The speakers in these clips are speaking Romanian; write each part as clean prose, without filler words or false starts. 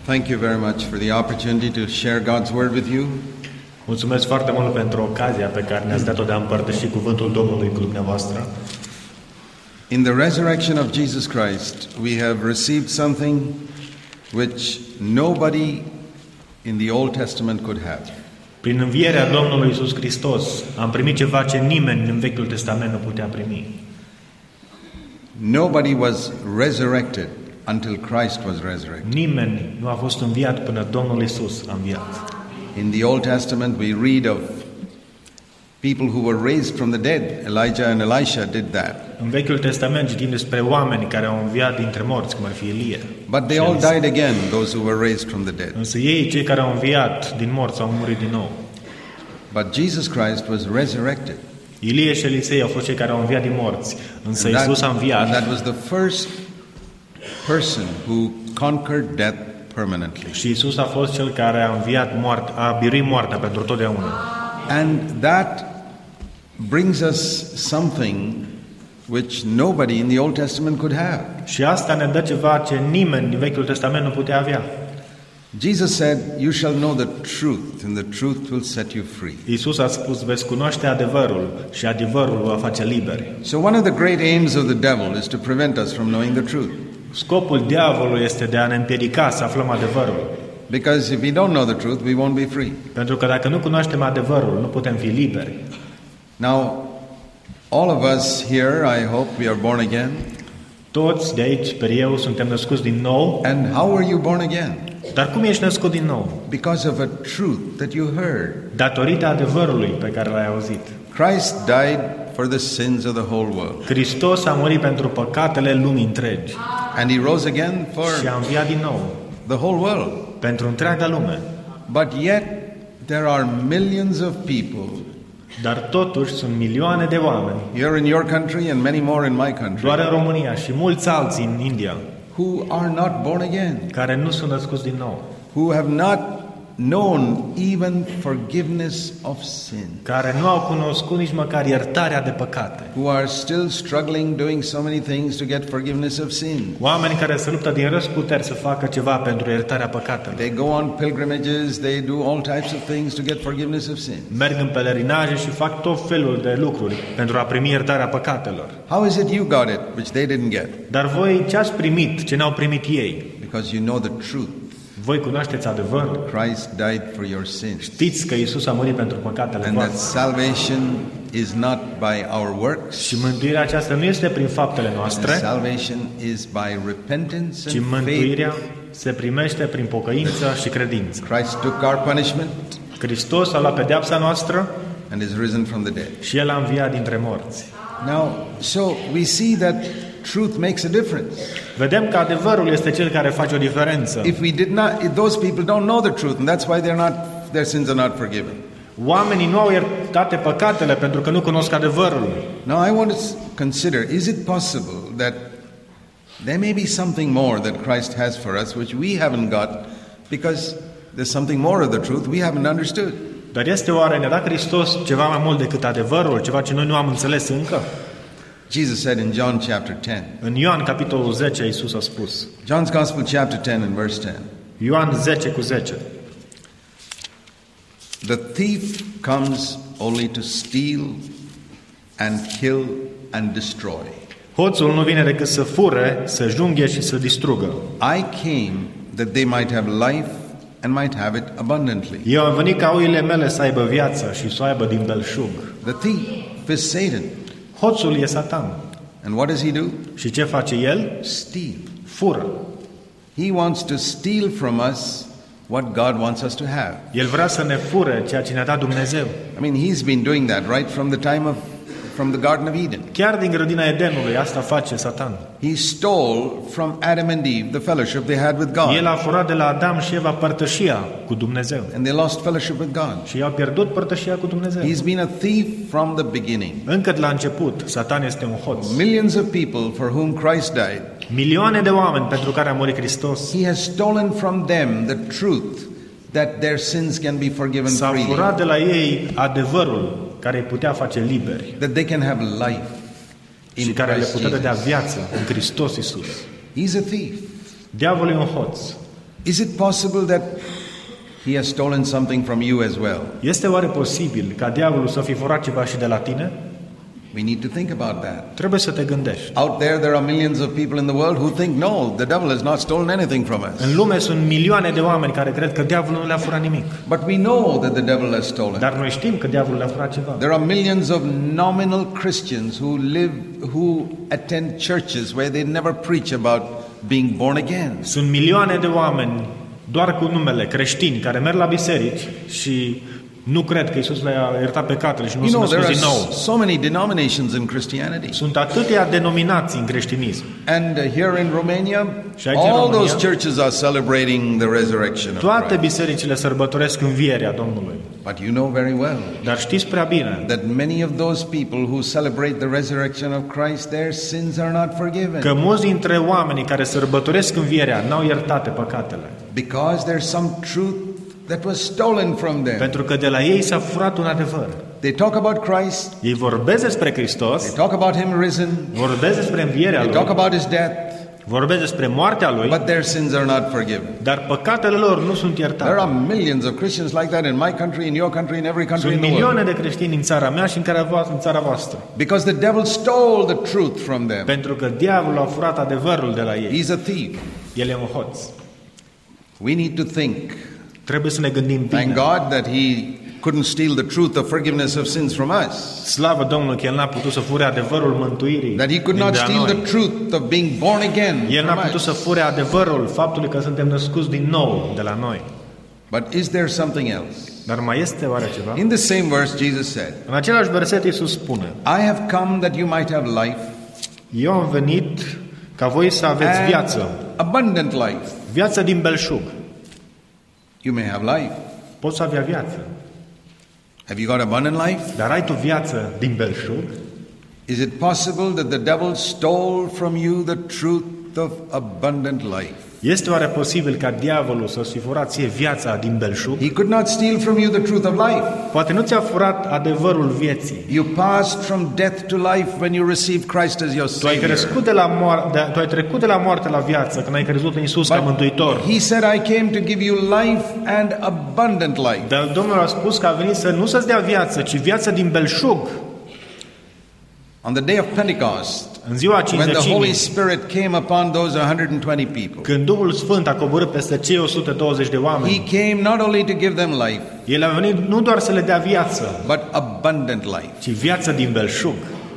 Thank you very much for the opportunity to share God's word with you. Mulțumesc foarte mult pentru ocazia pe care ne-ați dat-o de a împărtăși cuvântul Domnului cu dumneavoastră. In the resurrection of Jesus Christ, we have received something which nobody in the Old Testament could have. Prin învierea Domnului Iisus Hristos am primit ceva ce nimeni în Vechiul Testament nu putea primi. Nobody was resurrected until Christ was resurrected. Nimeni nu a fost înviat până Domnul Iisus a înviat. In the Old Testament we read of people who were raised from the dead. Elijah and Elisha did that. În Vechiul Testament citim despre oameni care au înviat dintre morți, cum ar fi Ilie. But they all died again, those who were raised from the dead. Însă ei, cei care au înviat din morți, au murit din nou. But Jesus Christ was resurrected. Ilie și Elisei au fost cei care au înviat din morți, însă Iisus a înviat. That was the first person who conquered death permanently. Și Iisus a fost cel care a înviat a biruit moartea pentru totdeauna. And that brings us something which nobody in the Old Testament could have. Și asta ne dă ceva ce nimeni din Vechiul Testament nu putea avea. Jesus said, "You shall know the truth, and the truth will set you free." Iisus a spus, veți cunoaște adevărul și adevărul vă va face liberi. So one of the great aims of the devil is to prevent us from knowing the truth. Scopul diavolului este de a ne împiedica să aflăm adevărul. Because if we don't know the truth, we won't be free. Pentru că dacă nu cunoaștem adevărul, nu putem fi liberi. Now, all of us here, I hope, we are born again. Toți de aici, sper eu, suntem născuți din nou. And how were you born again? Dar cum ești născut din nou? Because of a truth that you heard. Datorită adevărului pe care l-ai auzit. Christ died for the sins of the whole world. Hristos a murit pentru păcatele lumii întregi. And he rose again for și a înviat din nou the whole world. Pentru întreaga lume. But yet there are millions of people. Dar totuși sunt milioane de oameni. Here in your country and many more in my country. Doar în România și mulți alții în India. Who are not born again. Care nu sunt născuți din nou. Who have not known even forgiveness of sin. Care nu au cunoscut nici măcar iertarea de păcate. Who are still struggling doing so many things to get forgiveness of sin. Oameni care se luptă din răzputeri să facă ceva pentru iertarea păcatelor. They go on pilgrimages, they do all types of things to get forgiveness of sin. Merg în pelerinaje și fac tot felul de lucruri pentru a primi iertarea păcatelor. How is it you got it which they didn't get? Dar voi ce ați primit ce n-au primit ei? Because you know the truth. Voi cunoașteți adevărul. Christ died for your sins. Știți că Iisus a murit pentru păcatele voastre. And that salvation is not by our works. Și mântuirea aceasta nu este prin faptele noastre. Salvation is by repentance ci and mântuirea faith. se primește prin pocăință și credință. Christ took our punishment. Hristos a luat pedeapsa noastră and is risen from the dead. Și el a înviat dintre morți. Now, so we see that truth makes a difference. Vedem că adevărul este cel care face o diferență. If those people don't know the truth, and that's why their sins are not forgiven. Oamenii nu au iertate păcatele pentru că nu cunosc adevărul. Now I want to consider, is it possible that there may be something more that Christ has for us which we haven't got because there's something more of the truth we haven't understood? Dar este oare ne-a dat Hristos ceva mai mult decât adevărul, ceva ce noi nu am înțeles încă? Jesus said in John chapter 10. În Ioan capitolul 10 Iisus a spus. John's Gospel chapter 10 and verse 10. Ioan 10:10. The thief comes only to steal and kill and destroy. Hoțul nu vine decât să fure, să junghe și să distrugă. I came that they might have life and might have it abundantly. Eu am venit ca oile mele să aibă viață și să o aibă din belșug. The thief is Satan. Hoțul e Satan. And what does he do? Și ce face el? Steal. Fură. He wants to steal from us what God wants us to have. El vrea să ne fure ceea ce ne-a dat Dumnezeu. I mean, he's been doing that right from the Garden of Eden. Chiar din grădina Edenului asta face Satan. He stole from Adam and Eve the fellowship they had with God. El a furat de la Adam și Eva părtășia cu Dumnezeu. And they lost fellowship with God. Și i-au pierdut părtășia cu Dumnezeu. He's been a thief from the beginning. Încă de la început, Satan este un hoț. Millions of people for whom Christ died. Milioane de oameni pentru care a murit Hristos. He has stolen from them the truth that their sins can be forgiven freely. S-a furat de la ei adevărul care îi putea face liberi. That they can have life in și care le Christ putea dea Jesus. viață în Hristos Iisus. He's a thief. Diavolul e un hoț. Is it possible that he has stolen something from you as well? Este oare posibil ca diavolul să fi furat ceva și de la tine? We need to think about that. Trebuie să te gândești. Out there are millions of people in the world who think, no, the devil has not stolen anything from us. În lume sunt milioane de oameni care cred că diavolul nu le-a furat nimic. But we know that the devil has stolen. Dar noi știm că diavolul le-a furat ceva. There are millions of nominal Christians who attend churches where they never preach about being born again. Sunt milioane de oameni doar cu numele creștini care merg la biserici și nu cred că Iisus le-a iertat păcatele și nu sunt născuți din nou. So many denominations in Christianity. Sunt atâtea denominații în creștinism. And here in Romania, all those churches are celebrating the resurrection of toate Christ. bisericile sărbătoresc învierea Domnului. But you know very well Dar știți prea bine that many of those people who celebrate the resurrection of Christ, their sins are not forgiven. că mulți dintre oamenii care sărbătoresc învierea n-au iertate păcatele. Because there's some truth that was stolen from them. Pentru că de la ei s-a furat un adevăr. They talk about Christ. Ei vorbesc despre Hristos, They talk about Him risen. vorbesc despre învierea They talk Lui, about His death. vorbesc despre moartea Lui, But their sins are not forgiven. dar păcatele lor nu sunt There iertate. are millions of Christians like that in my country, in your country, in every country Sunt in the world. milioane de creștini în țara mea și în țara voastră. Because the devil stole the truth from them. Pentru că diavolul a furat adevărul de la ei. He's a thief. El e un hoț. We need to think. Trebuie să ne gândim Thank bine. God that He couldn't steal the truth of forgiveness of sins from us. Slavă Domnului că El n-a putut să fure adevărul mântuirii That He could din not de a steal noi. the truth of being born again El n-a from putut să us. fure adevărul faptului că suntem născuți din nou de la noi. But is there something else? Dar mai este oare ceva? In the same verse, Jesus said, În același verset Iisus spune: I have come that you might have life, Eu am venit ca voi să aveți viață, and abundant life. viață din belșug. You may have life. Poți avea viață, Have you got abundant life? dar ai tu viață din belșug? Is it possible that the devil stole from you the truth of abundant life? Este oare posibil ca diavolul să-ți fi furat ție viața din belșug? He could not steal from you the truth of life. Poate nu ți-a furat adevărul vieții. You passed from death to life when you received Christ as your Tu ai Savior. crescut tu ai trecut de la moarte la viață când ai crezut în Iisus ca mântuitor. He said, I came to give you life and abundant life. Dar Domnul a spus că a venit să nu să-ți dea viață, ci viață din belșug. On the day of Pentecost, În ziua when the Holy Cincizecimii, Spirit came upon those 120 people, când Duhul Sfânt a coborât peste cei 120 de He oameni, came not only to give them life, El a venit nu doar să le dea viață, but abundant life. ci viață din belșug.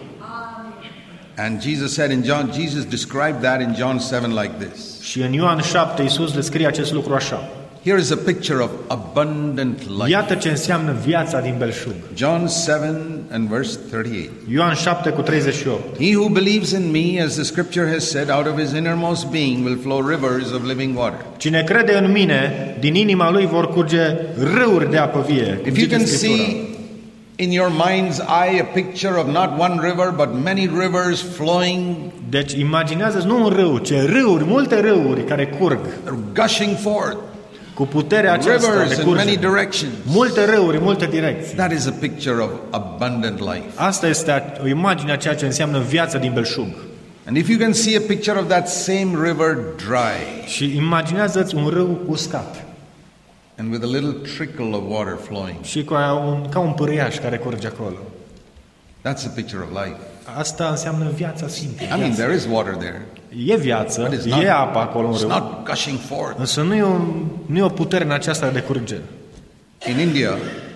And Jesus described that in John 7 like this. Și în Ioan 7 Iisus descrie acest lucru așa: Here is a picture of abundant life. Iată ce înseamnă viața din belșug. John 7 and verse 38. Ioan 7 cu 38. He who believes in me, as the scripture has said, out of his innermost being will flow rivers of living water. Cine crede în mine, din inima lui vor curge râuri de apă vie. cum If you zice can Scriptura. see in your mind's eye a picture of not one river, but many rivers flowing, Deci imaginează nu un râu, ci râuri, multe râuri care curg gushing forth, cu puterea aceasta rivers de in many curge. directions. Multe râuri, în multe direcții. That is a picture of abundant life. Asta este o imagine a ceea ce înseamnă viața din belșug. And if you can see a picture of that same river dry Și imaginează-ți un râu uscat and with a little trickle of water flowing, și ca un pârâiaș care curge acolo. that's a picture of life. Asta înseamnă viața simplă. I mean, Viața. there is water there, E viață, but it's e apă acolo în it's râu, not gushing forth. însă nu e o putere în aceasta de curgere. In India,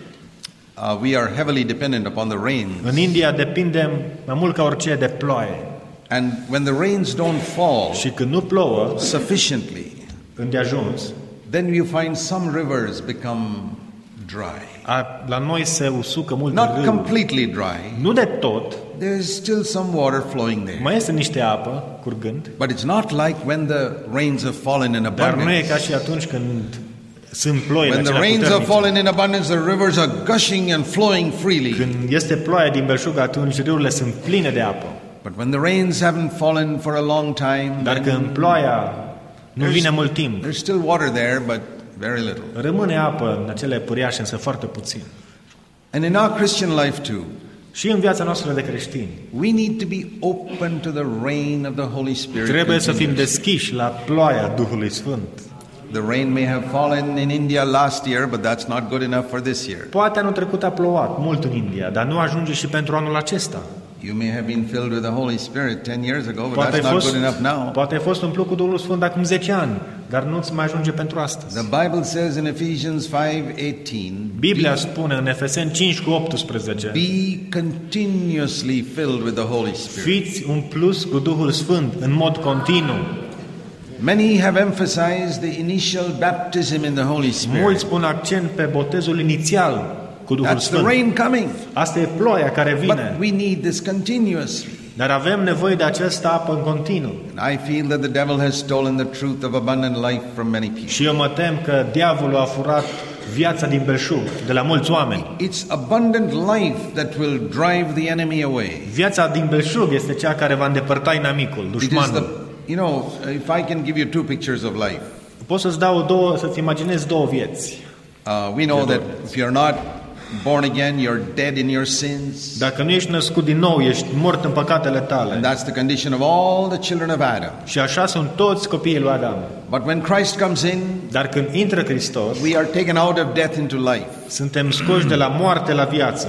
we are heavily dependent upon the rains. În India depindem mai mult ca orice de ploaie. And when the rains don't fall Și când nu plouă sufficiently, îndeajuns, then you find some rivers become dry. la noi se usucă multe Not râuri. completely dry. Nu de tot, There's still some water flowing there. mai este niște apă curgând, But it's not like when the rains have fallen in dar nu e abundance. ca și atunci când sunt ploi When the acelea rains have puternice. fallen in abundance, the rivers are gushing and flowing freely. Când este ploaie din belșug, atunci râurile sunt pline de apă. But when the rains haven't fallen for a long time, Dar then când ploaia nu vine mult timp, there's still water there, but very little. rămâne apă în acele pâriașe, însă foarte puțin. And in our Christian life too, Și în viața noastră de creștini, we need to be open to the rain of the Holy Spirit. trebuie să fim continuously. deschiși la ploaia Duhului Sfânt. The rain may have fallen in India last year, but that's not good enough for this year. Poate anul trecut a plouat mult în India, dar nu ajunge și pentru anul acesta. You may have been filled with the Holy Spirit 10 years ago, but that's not good enough now. Poate ai fost umplut cu Duhul Sfânt acum 10 ani, dar nu-ți mai ajunge pentru astăzi. The Bible says in Ephesians 5:18, Biblia spune în Efeseni 5:18, be continuously filled with the Holy Spirit. fiți umpluți cu Duhul Sfânt în mod continuu. Many have emphasized the initial baptism in the Holy Spirit. Mulți pun accent pe botezul inițial cu Duhul That's the Sfânt. rain coming. Asta e ploaia care But vine. we need this continuously. Dar avem nevoie de această apă în continuu. And I feel that the devil has stolen the truth of abundant life from many people. Și eu mă tem că diavolul a furat viața din belșug de la mulți oameni. It's abundant life that will drive the enemy away. Viața din belșug este cea care va îndepărta inamicul, It is dușmanul. you know, if I can give you two pictures of life. Pot să-ți să-ți imaginezi două vieți. We know that if you're not born again, you're dead in your sins. Dacă nu ești născut din nou, ești mort în păcatele And tale. that's the condition of all the children of Adam. Și așa sunt toți copiii lui Adam. But when Christ comes in, Dar când intră Hristos, we are taken out of death into life. suntem scoși de la moarte la viață.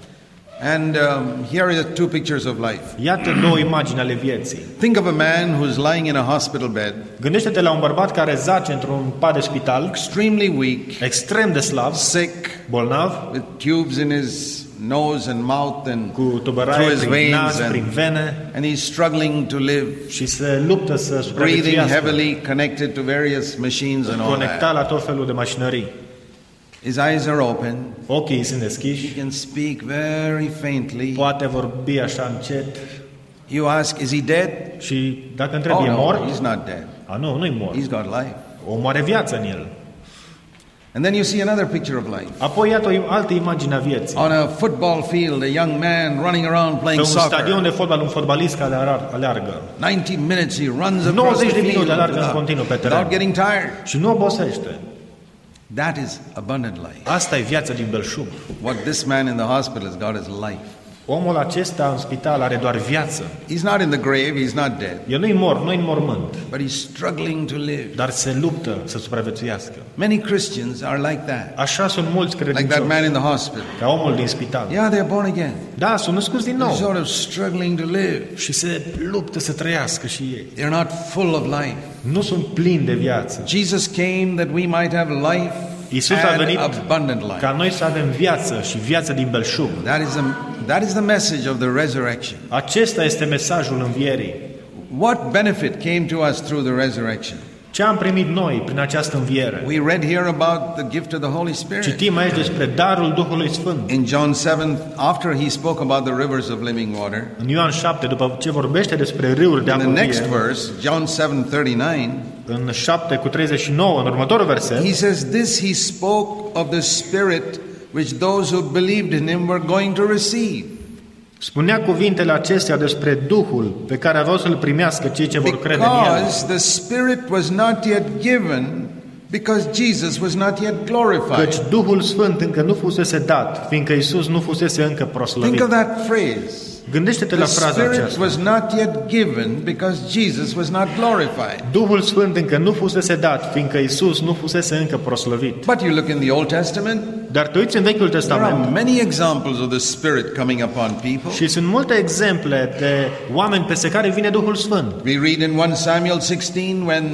And here are the two pictures of life. Iată două imagini ale vieții. Think of a man who's lying in a hospital bed, Gândește-te la un bărbat care zace într-un pat de spital, extremely weak, extrem de slab, sick, bolnav, with tubes in his nose and mouth and cu through tubăraie his prin nas, veins, prin vene, and he's struggling to live, și se luptă să breathing supraviețuiască, heavily, connected to various machines and all conectat that. la tot felul de mașinării. His eyes are open. Ochii sunt deschiși, He can speak very faintly. poate vorbi așa încet You ask, is he dead? și dacă întrebi, Oh e no, mort? he's not dead. Nu, nu-i mort. He's got life. Omul are viață în el. And then you see another picture of life. Apoi iată o altă imagine a vieții. On a football field, a young man running around Pe playing un stadion soccer. de fotbal, un fotbalist care aleargă. 90 minutes he runs across 90 the de minute field alergă în continuu pe teren. without getting tired. Și nu obosește. That is abundant life. Asta e viața din belșug. What this man in the hospital has got is life. Omul acesta în spital are doar viață. He's not in the grave, he's not dead, El nu-i mort, nu-i în mormânt, but he's struggling to live. dar se luptă să supraviețuiască. Many Christians are like that. Așa sunt mulți Like that credincioși, man in the hospital. ca omul din spital. Yeah, they're born again. Da, sunt născuți din They're nou sort of struggling to live. și se luptă să trăiască și ei. They're not full of life. Nu sunt plini de viață. Jesus came that we might have life Iisus a and venit abundant life. ca noi să avem viață și viață din belșug. That is the message of the resurrection. Acesta este mesajul învierii. What benefit came to us through the resurrection? Ce am primit noi prin această înviere? We read here about the gift of the Holy Spirit. Citim aici despre darul Duhului Sfânt. In John 7, after he spoke about the rivers of living water, În Ioan 7, după ce vorbește despre râuri de in apă the next vie, verse, John 7:39, în 7:39, în următorul verset, he says, "This he spoke of the Spirit which those who believed in him were going to receive." spunea cuvintele acestea despre Duhul pe care aveau să-l primească cei ce vor crede în El. Because the Spirit was not yet given, because Jesus was not yet glorified. Căci Duhul Sfânt încă nu fusese dat, fiindcă Iisus nu fusese încă Think proslăvit. of that phrase. Gândește-te The la fraza Spirit aceasta. was not yet given because Jesus was not glorified. Duhul Sfânt încă nu fusese dat, fiindcă Iisus nu fusese încă proslăvit. But you look in the Old Testament, Dar te uiți în Vechiul there are Testament many examples of the Spirit coming upon people. și sunt multe exemple de oameni peste care vine Duhul Sfânt. We read in 1 Samuel 16 when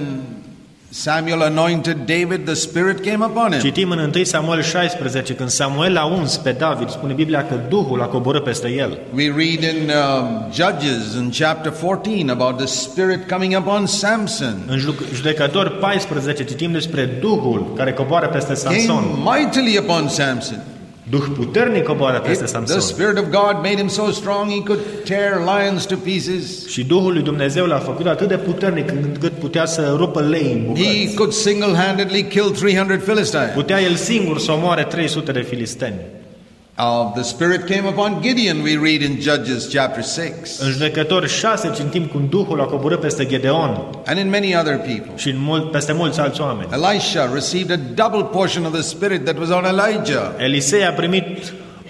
Samuel anointed David, the Spirit came upon him. Citim în 1 Samuel 16, când Samuel a uns pe David, spune Biblia că Duhul a coborât peste el. We read in Judges in chapter 14 about the Spirit coming upon Samson. În Judecători 14 citim despre Duhul care coboară peste Samson. Came mightily upon Samson. Duh puternic coboară peste The Samson. Spirit of God made him so strong he could tear lions to pieces. Și Duhul lui Dumnezeu l-a făcut atât de puternic încât putea să rupă lei în He bucăți. could single-handedly kill 300 Philistines. Putea el singur să omoare 300 de filisteni. The Spirit came upon Gideon, we read in Judges chapter 6. În Judecători 6 citim cum Duhul a coborât peste Gedeon And in many other people. și peste mulți alți oameni. Elisha received a double portion of the Spirit that was on Elijah. Elisei a primit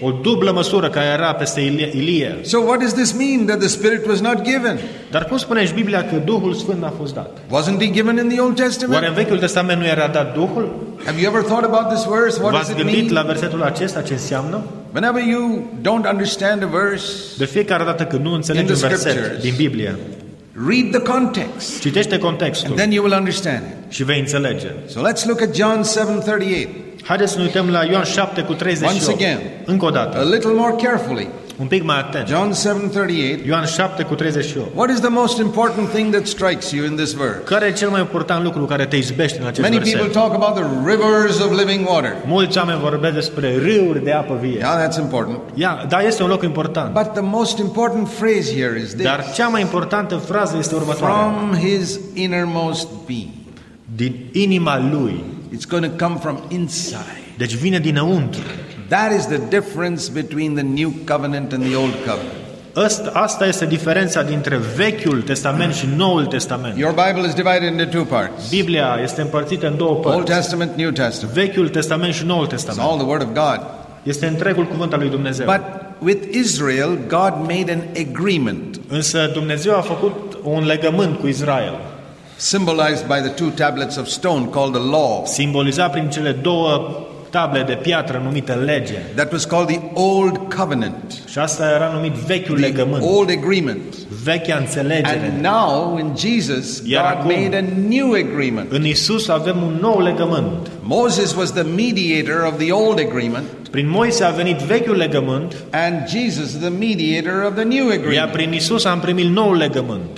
O dublă măsură care era peste Ilie. So what does this mean that the Spirit was not given? Dar cum spune și Biblia că Duhul Sfânt n-a fost dat? Wasn't he given in the Old Oare Testament? în Vechiul Testament nu era dat Duhul? Have you ever thought about this verse? What does V-ați it gândit la mean? versetul acesta ce înseamnă? Whenever you don't understand a verse, De fiecare dată când nu înțelegi In un the verset scriptures. din Biblie, read the context, citește and contextul then you will understand it. și vei înțelege. So let's look at John 7:38 Haideți să ne uităm la Ioan 7:38. Once again. Încă o a dată, little more carefully. un pic mai atent. John 7:38. Ioan 7:38. What is the most important thing that strikes you in this verse? Care e cel mai important lucru care te izbește în acest Many people verset? talk about the rivers of living water. Mulți oameni vorbesc despre râuri de apă vie. Yeah, that's important. Da, este un loc important. But the most important phrase here is this: Dar cea mai importantă frază este următoarea. from his innermost being. Din inima lui. It's going to come from inside. Deci vine dinăuntru. That is the difference between the new covenant and the old covenant. Asta este diferența dintre Vechiul Testament și Noul Testament. Your Bible is divided into two parts: Biblia este împărțită în două Old părți. Testament, New Testament. Vechiul Testament și Noul It's Testament. all the Word of God. Este întregul cuvânt al lui Dumnezeu. But with Israel, God made an agreement, Însă Dumnezeu a făcut un legământ cu Israel, symbolized by the two tablets of stone called the law. simbolizat prin cele două table de piatră numite lege. That was called the Old Covenant, Și asta era numit Vechiul the legământ, Old Agreement. vechea înțelegere. And now, in Jesus, Iar God acum, made a new agreement. În Isus avem un nou legământ. Moses was the mediator of the Old Agreement, Prin Moise a venit Vechiul legământ, and Jesus the mediator of the New iar Agreement. prin Isus am primit noul legământ.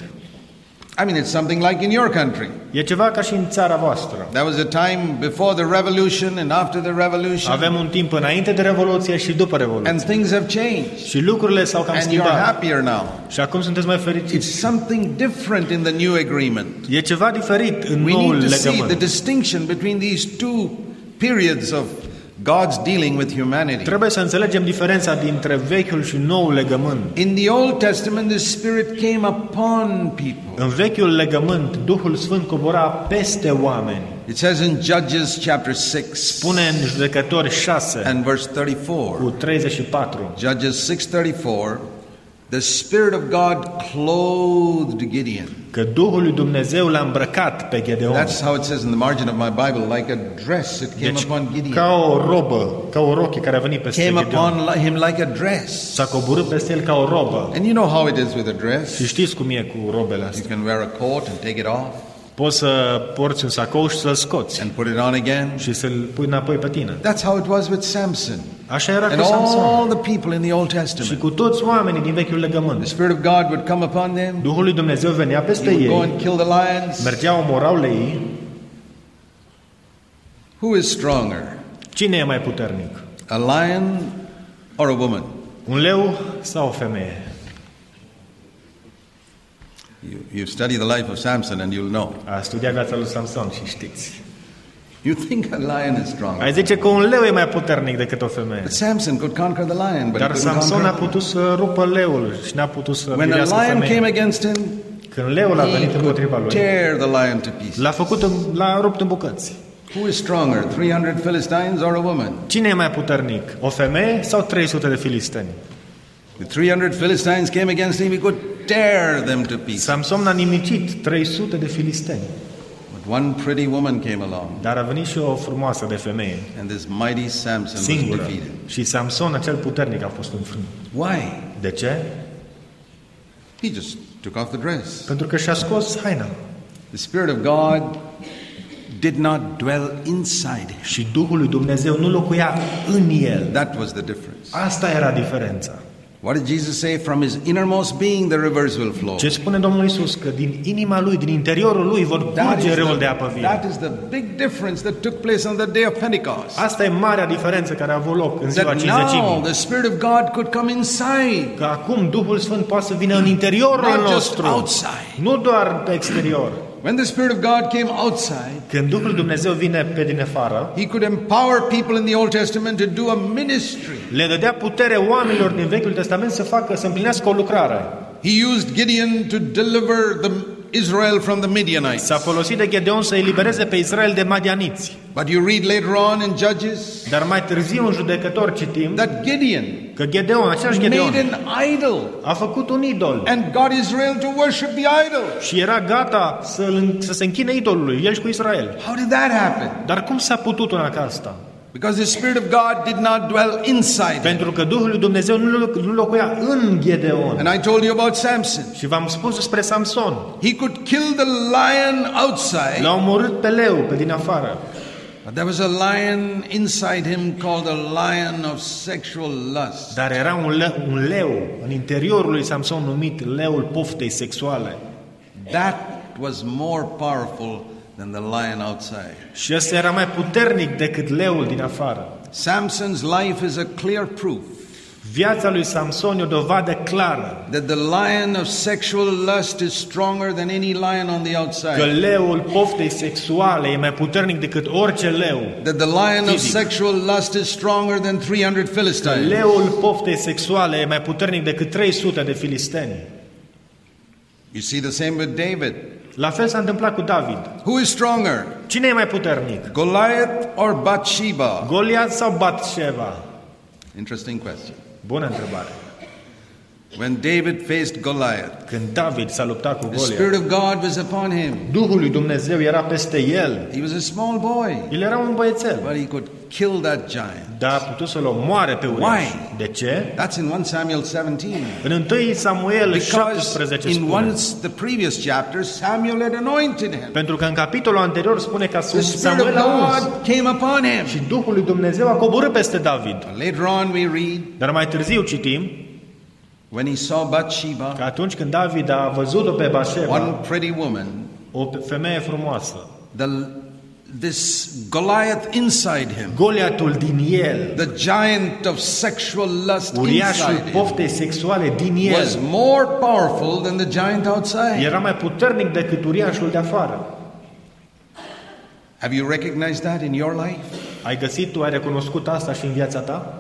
I mean, it's something like in your country. E ceva ca și în țara voastră. There was a time before the revolution and after the revolution, Avem un timp înainte de Revoluție și după Revoluție. and things have changed. Și lucrurile s-au cam And you're schimbat. happier now. Și acum sunteți mai It's fericiți. something different in the new agreement. E ceva diferit în We noul need to see the legământ. distinction between these two periods of God's dealing with humanity. Trebuie să înțelegem diferența dintre Vechiul și Noul legământ. In the Old Testament, the Spirit came upon people. În Vechiul legământ, Duhul Sfânt cobora peste oameni. It says in Judges chapter 6 Spune în Judecători 6 and verse 34. cu 34. Judges 6:34. The Spirit of God clothed Gideon. Că Duhul lui Dumnezeu l-a îmbrăcat pe Gedeon. That's how it says in the margin of my Bible, like a dress it came Deci, upon Gideon. ca o robă, ca o rochie care a venit peste Came Gedeon. upon him like a dress. S-a coborât peste el ca o robă. And you know how it is with a dress. Și știți cum e cu robele You astea. can wear a coat and take it off Poți să porți un sacou și să-l scoți and put it on again. și să-l pui înapoi pe tine. That's how it was with Samson Așa era and cu Samson all the people in the Old și Testament. cu toți oamenii din Vechiul The legământ. Spirit of God would come upon them. Duhul lui Dumnezeu venea He peste would go ei, and kill the lions. mergeau, omorau leii. Who is stronger, Cine e mai puternic? a lion or a woman? Un leu sau o femeie? You study the life of Samson and you'll know. A studiat viața lui Samson și știți. You think a lion is stronger. Ai zice că un leu e mai puternic decât o femeie. But Samson could conquer the lion, but he Dar couldn't Samson a conquer. putut să rupă leul și n-a putut să When a biruiască lion came femeia. against him, Când leul a venit he împotriva could lui, tear the lion to pieces. l-a rupt în bucăți. Who is stronger, 300 Philistines or a woman? Cine e mai puternic? O femeie sau 300 de filisteni? The 300 Philistines came against him, he could tear them to pieces. Samson a nimicit 300 de filisteni. But one pretty woman came along, Dar a venit și o frumoasă de femeie, and this mighty Samson was singură. defeated. Și Samson, acel puternic, a fost înfrânt. Why? De ce? He just took off the dress. Pentru că și-a scos haina. The Spirit of God did not dwell inside him. Și Duhul lui Dumnezeu nu locuia în el. That was the difference. Asta era diferența. What did Jesus say? From his innermost being the rivers will flow. Ce spune Domnul Iisus? Că din inima lui, din interiorul lui vor curge râul de apă vie. that is the big difference that took place on the day of Pentecost. Asta e marea diferență care a avut loc în ziua That now Cincizecimii. the Spirit of God could come inside, Că acum Duhul Sfânt poate să vină în interiorul not just nostru, outside. nu doar pe exterior. When the Spirit of God came outside, Când Duhul lui Dumnezeu vine pe din afară, He could empower people in the Old Testament to do a ministry. le dădea putere oamenilor din Vechiul Testament să împlinească o lucrare. He used Gideon to deliver Israel from the Midianites. S-a folosit de Gedeon să elibereze pe Israel de madianiți. But you read later on in Judges Dar mai târziu în Judecători citim that Gideon că Gedeon, același Gedeon, made an idol a făcut un idol and got Israel to worship the idol. și era gata să se închine idolului, el și cu Israel. How did that happen? Dar cum s-a putut una ca asta? Because the Spirit of God did not dwell inside him. Pentru că Duhul lui Dumnezeu nu locuia în Gedeon. And I told you about Samson. Și v-am spus despre Samson. He could kill the lion outside. L-a omorât pe leu pe din afară. But there was a lion inside him called a lion of sexual lust. Dar era un leu în interiorul lui Samson numit leul poftei sexuale. That was more powerful than the lion outside. Și ăsta era mai puternic decât leul din afară. Samson's life is a clear proof Viața lui Samson e o dovadă clară that the lion of sexual lust is stronger than any lion on the că outside. leul poftei sexuale e mai puternic decât orice leu. That the lion of fizic. sexual lust is stronger than 300 Că Philistines. leul poftei sexuale e mai puternic decât 300 de filisteni. You see the same with David. La fel s-a întâmplat cu David. Who is stronger, Cine e mai puternic? Goliath or Bathsheba? Goliat sau Batsheva? Interesting question. Bună întrebare. When David faced Goliath, Când David s-a luptat cu the Spirit Goliat, of God was upon him. Duhul lui Dumnezeu era peste el. He was a small boy, El era un băiețel, but he could kill that giant. dar a putut să-l omoare pe uriaș. Why? De ce? That's in 1 Samuel 17. În 1 Samuel Because 17 in spune. the previous chapter, Samuel had anointed him. Pentru că în capitolul anterior spune că The Spirit of Samuel a uns God came upon him. și Duhul lui Dumnezeu a coborât peste David. Later on we read, Dar mai târziu citim when he saw Bathsheba, că atunci când David a văzut-o pe one Bathsheba, pretty woman, o femeie frumoasă, this Goliath inside him, Goliatul din el, the giant of sexual lust uriașul inside him, poftei sexuale din was el, more powerful than the giant outside. era mai puternic decât uriașul de afară. Have you recognized that in your life? Ai găsit, tu ai recunoscut asta și în viața ta?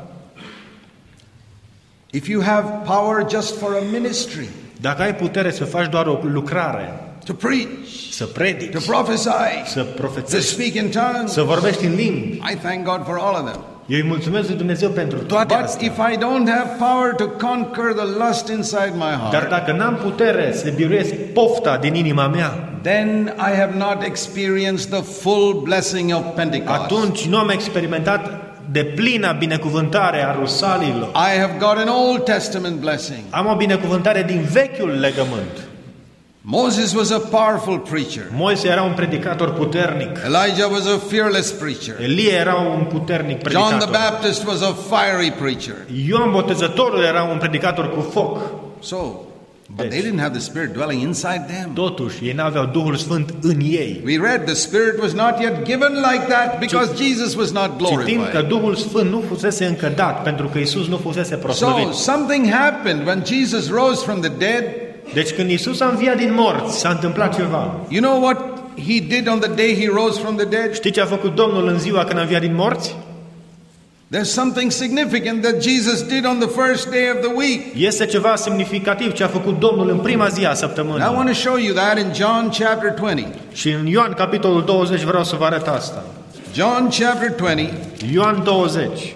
If you have power just for a ministry, Dacă ai putere să faci doar o lucrare, to preach, să predici, to prophesy, să to profețești, speak in tongues, să vorbești în limbi, I thank God for all of them. eu îi mulțumesc lui Dumnezeu pentru toate But astea. if I don't have power to conquer the lust inside my Dar heart, dacă n-am putere să biruiesc pofta din inima mea, then I have not experienced the full blessing of Pentecost. atunci nu am experimentat de plina binecuvântare a rusalilor. I have got an Old Testament blessing. Am o binecuvântare din vechiul legământ. Moses was a powerful preacher. Moise era un predicator puternic. Elijah was a fearless preacher. Elie era un puternic John the predicator. Baptist was a fiery preacher. Ioan Botezătorul era un predicator cu foc. So, but they didn't have the Spirit dwelling inside them. Totuși, ei n-aveau Duhul Sfânt în ei. We read the Spirit was not yet given like that because Jesus was not Citim că glorified. Duhul Sfânt nu fusese încă dat, pentru că Iisus nu fusese So, proslăvit. something happened when Jesus rose from the dead. Deci când Iisus a înviat din morți, s-a întâmplat ceva. You know what he did on the day he rose from the dead? Știi ce a făcut Domnul în ziua când a înviat din morți? There's something significant that Jesus did on the first day of the week. Este ceva semnificativ ce a făcut Domnul în prima zi a And I want săptămânii. to show you that in John chapter 20. Și în Ioan capitolul 20 vreau să vă arăt asta. John chapter 20, Ioan 20.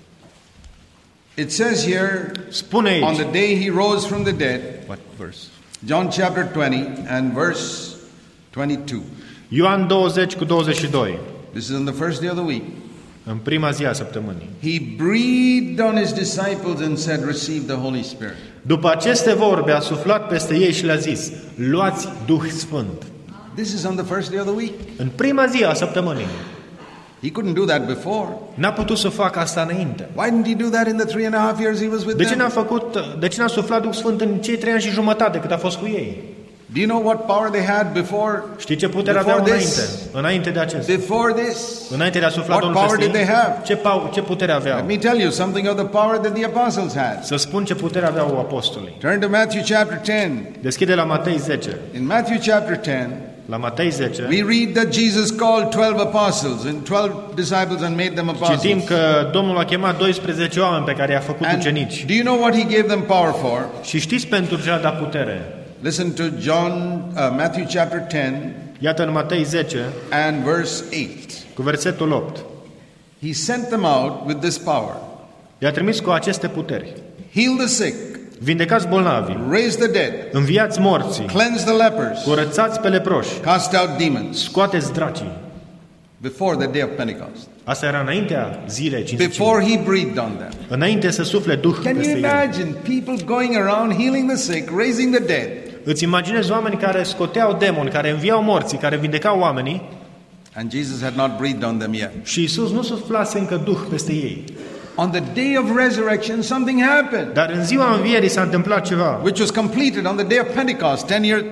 it says here, Spune on the aici. day he rose from the dead, What verse? John chapter 20 and verse 22. Ioan 20 cu 22. This is on the first day of the week. În prima zi a săptămânii. He breathed on his disciples and said, receive the Holy Spirit. După aceste vorbe a suflat peste ei și le-a zis: luați Duh Sfânt. This is on the first day of the week. În prima zi a săptămânii. He couldn't do that before. N-a putut să facă asta înainte. Why didn't he do that in the 3.5 years he was with De ce them? de ce n-a suflat Duh Sfânt în cei 3 ani și jumătate cât a fost cu ei? Do you know what power they had before? Știi ce putere Before aveau this? înainte? Înainte de acesta. Before this? Înainte de a sufla What Domnul power peste did they ei, have? ce putere Let aveau? me tell you something of the power that the apostles had. Să spun ce putere aveau apostolii. Turn to Matthew chapter 10. Deschide la Matei 10. In Matthew chapter 10, La Matei 10 we read that Jesus called 12 apostles and 12 disciples and made them apostles. citim că Domnul a chemat 12 oameni pe care i-a făcut And ucenici. do you know what he gave them power for? Și știți pentru ce a dat putere? Listen to Matthew chapter 10 Iată în Matei 10 and verse 8. cu versetul 8. He sent them out with this power. I-a trimis cu aceste puteri. Heal the sick. Vindecați bolnavii. Raise the dead. Înviați morții. Cleanse the lepers. Curățați pe leproși. Cast out demons. Scoateți dracii. Before the day of Pentecost. Asta era înaintea zilei Cinzecimii. Before he breathed on them. Înainte să sufle Duh Can peste you ei. imagine people going around healing the sick, raising the dead? Îți imaginezi oameni care scoteau demoni, care înviau morții, care vindecau oamenii? And Jesus had not breathed on them yet. Și Iisus nu suflase încă Duh peste ei. On the day of resurrection, something happened. Dar în ziua învierii s-a întâmplat ceva. Which was completed on the day of Pentecost,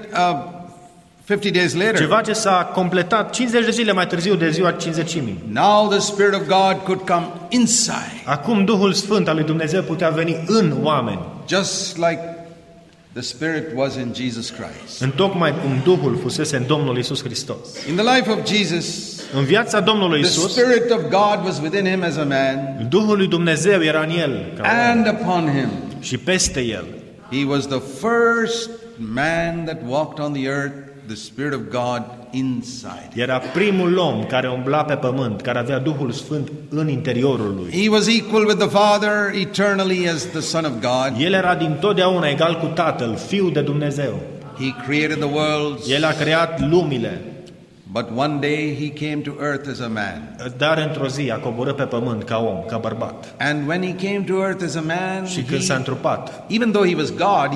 50 days later. Ceva ce s-a completat 50 de zile mai târziu de ziua Cinzecimii. Now the Spirit of God could come inside. Acum Duhul Sfânt al lui Dumnezeu putea veni în oameni. Just like the Spirit was in Jesus Christ. Întocmai cum Duhul fusese în Domnul Iisus Hristos. In the life of Jesus, în viața Domnului the Iisus, Spirit of God was within him as a man. Duhul lui Dumnezeu era în el And upon him. Și peste el. He was the first man that walked on the earth, the Spirit of God inside. Era primul om care umbla pe pământ, care avea Duhul Sfânt în interiorul lui. He was equal with the Father eternally as the Son of God. El era dintotdeauna egal cu Tatăl, Fiul de Dumnezeu. He created the worlds. El a creat lumile. But one day he came to earth as a man. Dar într-o zi a coborât pe pământ ca om, ca bărbat. And when he came to earth as a man, și când s-a întrupat, even though he was God,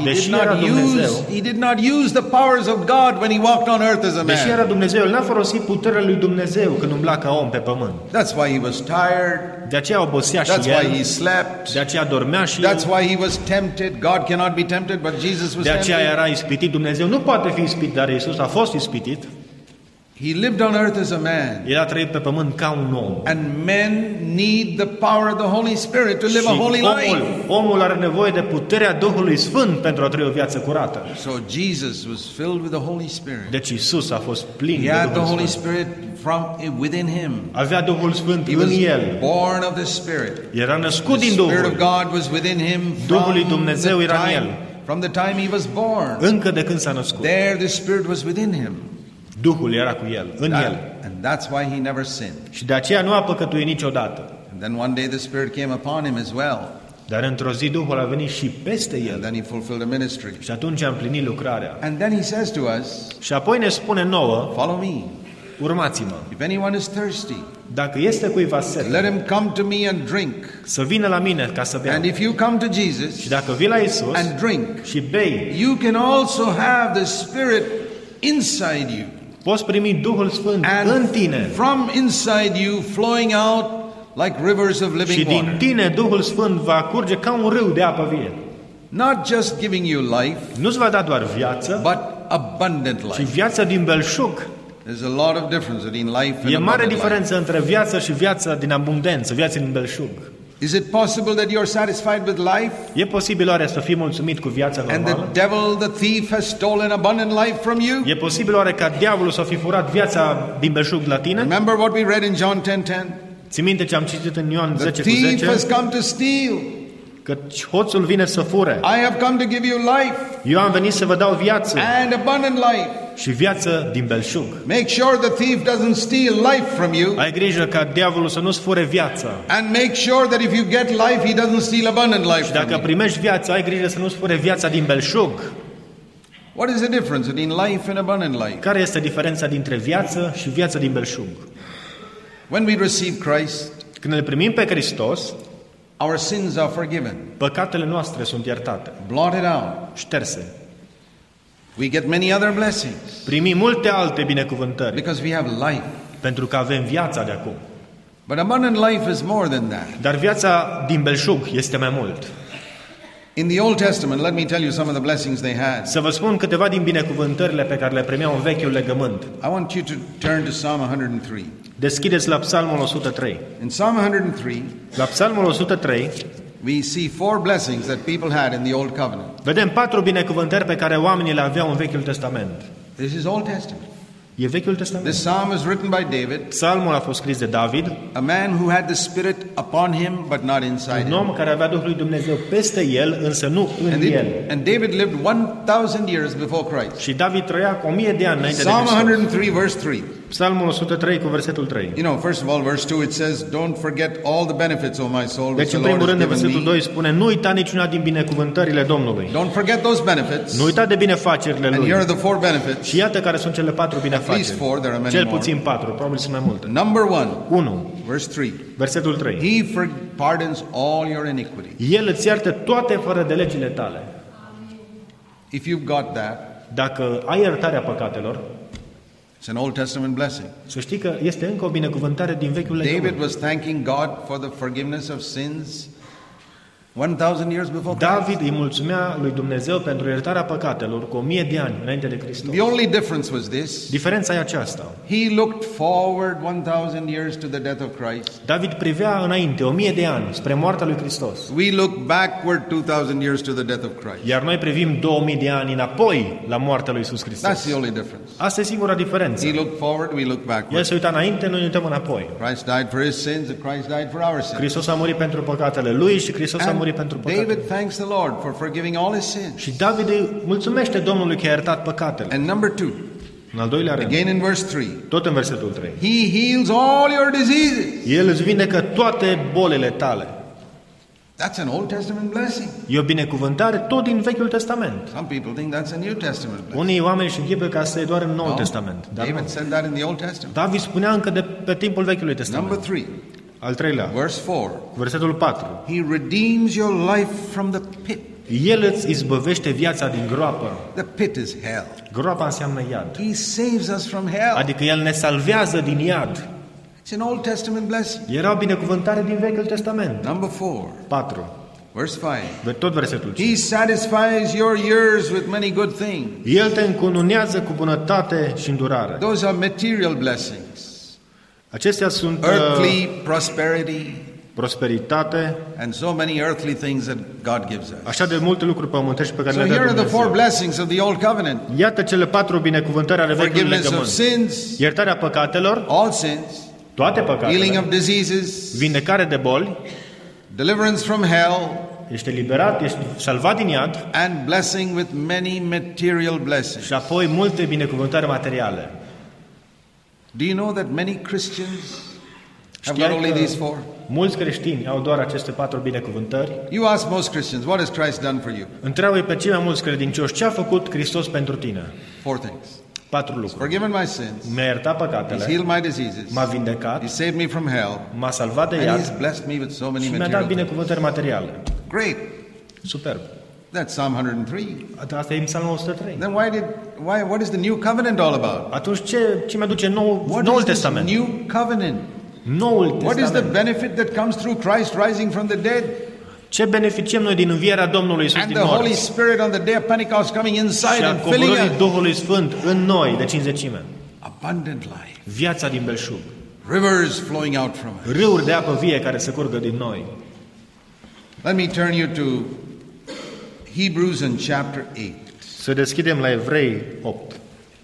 he did not use the powers of God when he walked on earth as a man. Deși era Dumnezeu, el n-a folosit puterea lui Dumnezeu când umbla ca om pe pământ. That's why he was tired. De aceea obosea și el. That's why he slept. De aceea dormea și el. That's why he was tempted. God cannot be tempted, but Jesus was tempted. De aceea era ispitit. Dumnezeu nu poate fi ispitit, dar Iisus a fost ispitit. He lived on earth as a man. El a trăit pe pământ ca un om. And men need the power of the Holy Spirit to live a holy life. Omul are nevoie de puterea Duhului Sfânt pentru a trăi o viață curată. So Jesus was filled with the Holy Spirit. Deci Iisus a fost plin de Duhul Sfânt. He had the Holy Sfânt. Spirit from within him. Avea Duhul Sfânt He în el. Born of the Spirit. Era născut din Duhul. The Duhul. Spirit of God was within him. Duhul lui Dumnezeu era în el. From the time he was born. Încă de când s-a născut. There the Spirit was within him. Duhul era cu el, în el. And that's why he never sinned. Și de aceea nu a păcătuit niciodată. And then one day the Spirit came upon him as well. Dar într-o zi Duhul a venit și peste el. And then he fulfilled the ministry. Și atunci a împlinit lucrarea. And then he says to us, și apoi ne spune nouă, follow me. Urmați-mă. If anyone is thirsty, dacă este cuiva sete, let him come to me and drink. Să vină la mine ca să bea. And if you come to Jesus, și dacă vii la Iisus and drink, și bei, you can also have the Spirit inside you. Poți primi Duhul Sfânt în tine. From inside you flowing out like rivers of living water. Și din tine Duhul Sfânt va curge ca un râu de apă vie. Not just giving you life, nu-ți va da doar viață, but abundant life. Și viața din belșug. There's a lot of difference between life and E mare abundant diferență life. între viața și viața din abundență, viața din belșug. Is it possible that you're satisfied with life? E posibil oare să fii mulțumit cu viața normală? And the devil, the thief, has stolen abundant life from you? E posibil oare ca diavolul să fi furat viața din belșug la tine? Remember what we read in John 10:10? Ți minte ce am citit în Ioan 10:10? The thief has come to steal. Că hoțul vine să fure. I have come to give you life. Eu am venit să vă dau viață. And abundant life. Și viață din belșug. Make sure the thief doesn't steal life from you. Ai grijă ca diavolul să nu-ți fure viața. And make sure that if you get life, he doesn't steal abundant life și dacă from you. primești viața, ai grijă să nu-ți fure viața din belșug. What is the difference between life and abundant life? Care este diferența dintre viață și viața din belșug? When we receive Christ, când îl primim pe Hristos, our sins are forgiven. Păcatele noastre sunt iertate. Blotted out. Șterse. We get many other blessings. Primim multe alte binecuvântări. Because we have life. Pentru că avem viața de acum. But abundant life is more than that. Dar viața din belșug este mai mult. In the Old Testament, let me tell you some of the blessings they had. Să vă spun câteva din binecuvântările pe care le primeau în vechiul legământ. I want you to turn to Psalm 103. Deschideți la Psalmul 103. In Psalm 103, la Psalmul 103, we see 4 blessings that people had in the Old Covenant. Vedem 4 binecuvântări pe care oamenii le aveau în Vechiul Testament. This is Old Testament. E Vechiul Testament. This psalm was written by David. Psalmul a fost scris de David. A man who had the Spirit upon him, but not inside him. Un om care avea Duhul lui Dumnezeu peste el, însă nu în el. And David lived 1,000 years before Christ. Și David trăia 1000 de ani înainte de Psalm Hristos. 103 verse 3. Psalmul 103 cu versetul 3. You know, first of all, verse 2, it says, don't forget all the benefits, O my soul, which Deci, the în Lord primul has rând, în given versetul me. 2 spune: nu uita niciuna din binecuvântările Domnului. Don't forget those benefits. Nu uita de binefacerile And Lui. here are the 4 benefits. Și iată care sunt cele 4 At least binefaceri. 4, there are many Cel more. puțin 4, probabil sunt mai multe. Number 1, 1. verse 3. Versetul 3. He pardons all your iniquities. El îți iartă toate fără de legile tale. If you've got that, Dacă ai iertarea păcatelor, it's an Old Testament blessing. să știi că este încă o binecuvântare din Vechiul David Legământ. was thanking God for the forgiveness of sins 1,000 years before Christ. David îi mulțumea lui Dumnezeu pentru iertarea păcatelor cu 1000 de ani înainte de Hristos. The only difference was this. Diferența e aceasta. He looked forward 1,000 years to the death of Christ. David privea înainte 1000 de ani spre moartea lui Hristos. We look backward 2,000 years to the death of Christ. Iar noi privim 2000 de ani înapoi la moartea lui Iisus That's Hristos. the only difference. Asta e singura diferență. He looked forward, we look El backward. se uita înainte, noi ne uităm înapoi. Christ died for his sins and Christ died for our sins. Hristos a murit pentru păcatele lui și Hristos a murit pentru And păcatele. David thanks the Lord for forgiving all his sins. Și David îi mulțumește Domnului că a iertat păcatele. And number 2, În al doilea rând, again in verse 3, tot în versetul 3. he heals all your diseases. El îți vindecă toate bolile tale. That's an Old Testament blessing. E o binecuvântare tot din Vechiul Testament. Some people think that's a New Testament blessing. Unii oameni își închipă că asta e doar în Noul No, Testament. Dar David nu. said that in the Old Testament. David spunea încă de pe timpul Vechiului Number Testament. 3, Al treilea, verse 4, versetul 4. he redeems your life from the pit. El îți izbăvește viața din groapă. The pit is hell. Groapa înseamnă iad. He saves us from hell. Adică El ne salvează din iad. It's an Old Testament blessing. Era o binecuvântare din Vechiul Testament. Number 4, 4. verse 5, Tot versetul 5. he satisfies your years with many good things. El te încununează cu bunătate și îndurare. Those are material blessings. Acestea sunt Earthly prosperity prosperitate, and so many earthly things that God gives us. așa de multe lucruri pământești pe care So le dă here are the 4 Dumnezeu. blessings of the Old Covenant. Iată cele 4 binecuvântări ale Vechiului Forgiveness of Legământ. sins, Iertarea păcatelor, all sins, toate healing păcatele, of diseases, vindecare de boli, deliverance from hell, ești eliberat, ești salvat din iad and blessing with many material blessings. și apoi multe binecuvântări materiale. Do you know that many Christians have got Știai only că these 4? mulți creștini au doar aceste 4 binecuvântări? You ask most Christians, what has Christ done for you? Întreabă pe cei mai mulți credincioși, ce a făcut Hristos pentru tine? 4 things. 4 lucruri. Forgiven my sins, Mi-a iertat He's păcatele, healed my diseases, m-a vindecat, He saved me from hell, m-a salvat de and iad He's blessed me with so many și mi-a dat material things. binecuvântări materiale. Great. Superb. That's Psalm 103. Asta e în Psalmul 103. Then what is the new covenant all about? Atunci ce mi aduce What Noul is this Testament? new covenant? Noul What is the Testament. benefit that comes through Christ rising from the dead Ce beneficiem noi din învierea Domnului Iisus and din the Holy morți Spirit on the day of Pentecost coming și inside a and filling coborârii us? Duhului Sfânt în noi de cinzecime? Abundant life. Viața din belșug. Rivers flowing out from us. Râuri de apă vie care se curgă din noi. Let me turn you to Hebrews in chapter 8. Să deschidem la Evrei 8.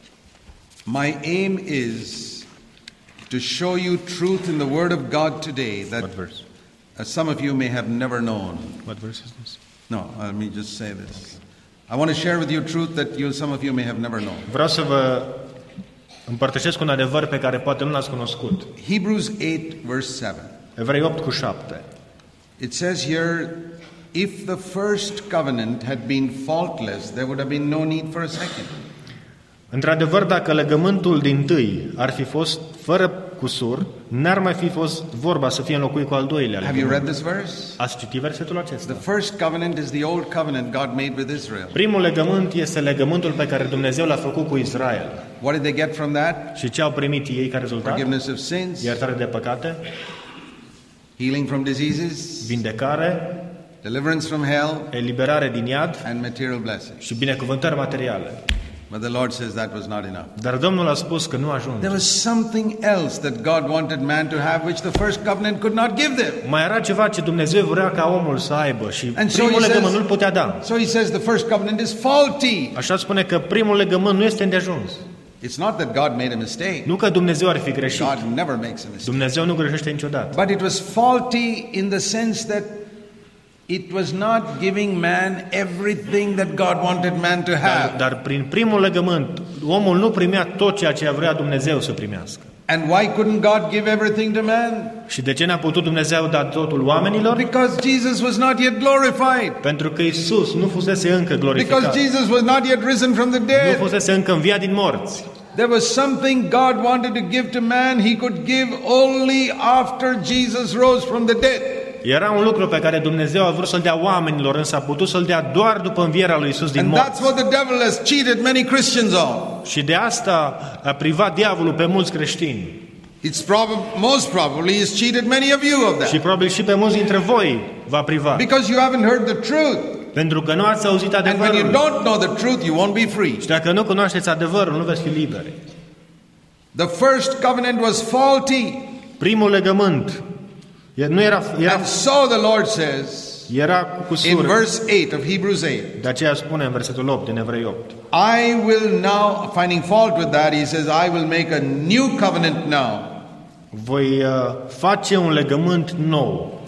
My aim is to show you truth in the Word of God today that What verse? some of you may have never known. What verse is this? No, let me just say this. I want to share with you truth that some of you may have never known. Vreau să vă împărtășesc un adevăr pe care poate nu l-ați cunoscut. Hebrews 8 verse 7. Evrei 8 cu 7. It says here, if the first covenant had been faultless, there would have been no need for a second. Într-adevăr, dacă legământul dintâi ar fi fost fără cusur, n-ar mai fi fost vorba să fie înlocuit cu al doilea Have you legământ. read this verse? Ați citit versetul acesta? The first covenant is the old covenant God made with Israel. Primul legământ este legământul pe care Dumnezeu l-a făcut cu Israel. What did they get from that? Și ce au primit ei ca rezultat? Forgiveness of sins, Iertare de păcate, healing from diseases, vindecare, deliverance from hell, eliberare din iad and material blessings. și binecuvântări materiale. But the Lord says that was not enough. Dar Domnul a spus că nu ajunge. There was something else that God wanted man to have which the first covenant could not give them. Mai era ceva ce Dumnezeu vrea ca omul să aibă și And so primul he legământ says- nu-l putea da. So he says the first covenant is faulty. Așa spune că primul legământ nu este îndeajuns. It's not that God made a mistake. Nu că Dumnezeu ar fi greșit. God never makes a mistake. Dumnezeu nu greșește niciodată. But it was faulty in the sense that it was not giving man everything that God wanted man to have. Dar prin primul legământ, omul nu primea tot ceea ce vrea Dumnezeu să primească. And why couldn't God give everything to man? Și de ce n-a putut Dumnezeu da totul oamenilor? Because Jesus was not yet glorified. Pentru că Isus nu fusese încă glorificat. Because Jesus was not yet risen from the dead. Nu fusese încă înviat din morți. There was something God wanted to give to man he could give only after Jesus rose from the dead. Era un lucru pe care Dumnezeu a vrut să-l dea oamenilor, însă a putut să-l dea doar după învierea lui Isus din morți. And that's what the devil has cheated many Christians on. Și de asta a privat diavolul pe mulți creștini. Most probably he's cheated many of you of that. Și probabil și pe mulți dintre voi va priva. Because you haven't heard the truth. Pentru că nu ați auzit adevărul. And when you don't know the truth, you won't be free. Și dacă nu cunoașteți adevărul, nu veți fi liberi. The first covenant was faulty. Primul legământ nu era and so the Lord says era cu in verse 8 of Hebrews 8. De aceea spune în versetul 8 din Evrei 8. I will now, finding fault with that, he says, I will make a new covenant now. Voi face un legământ nou.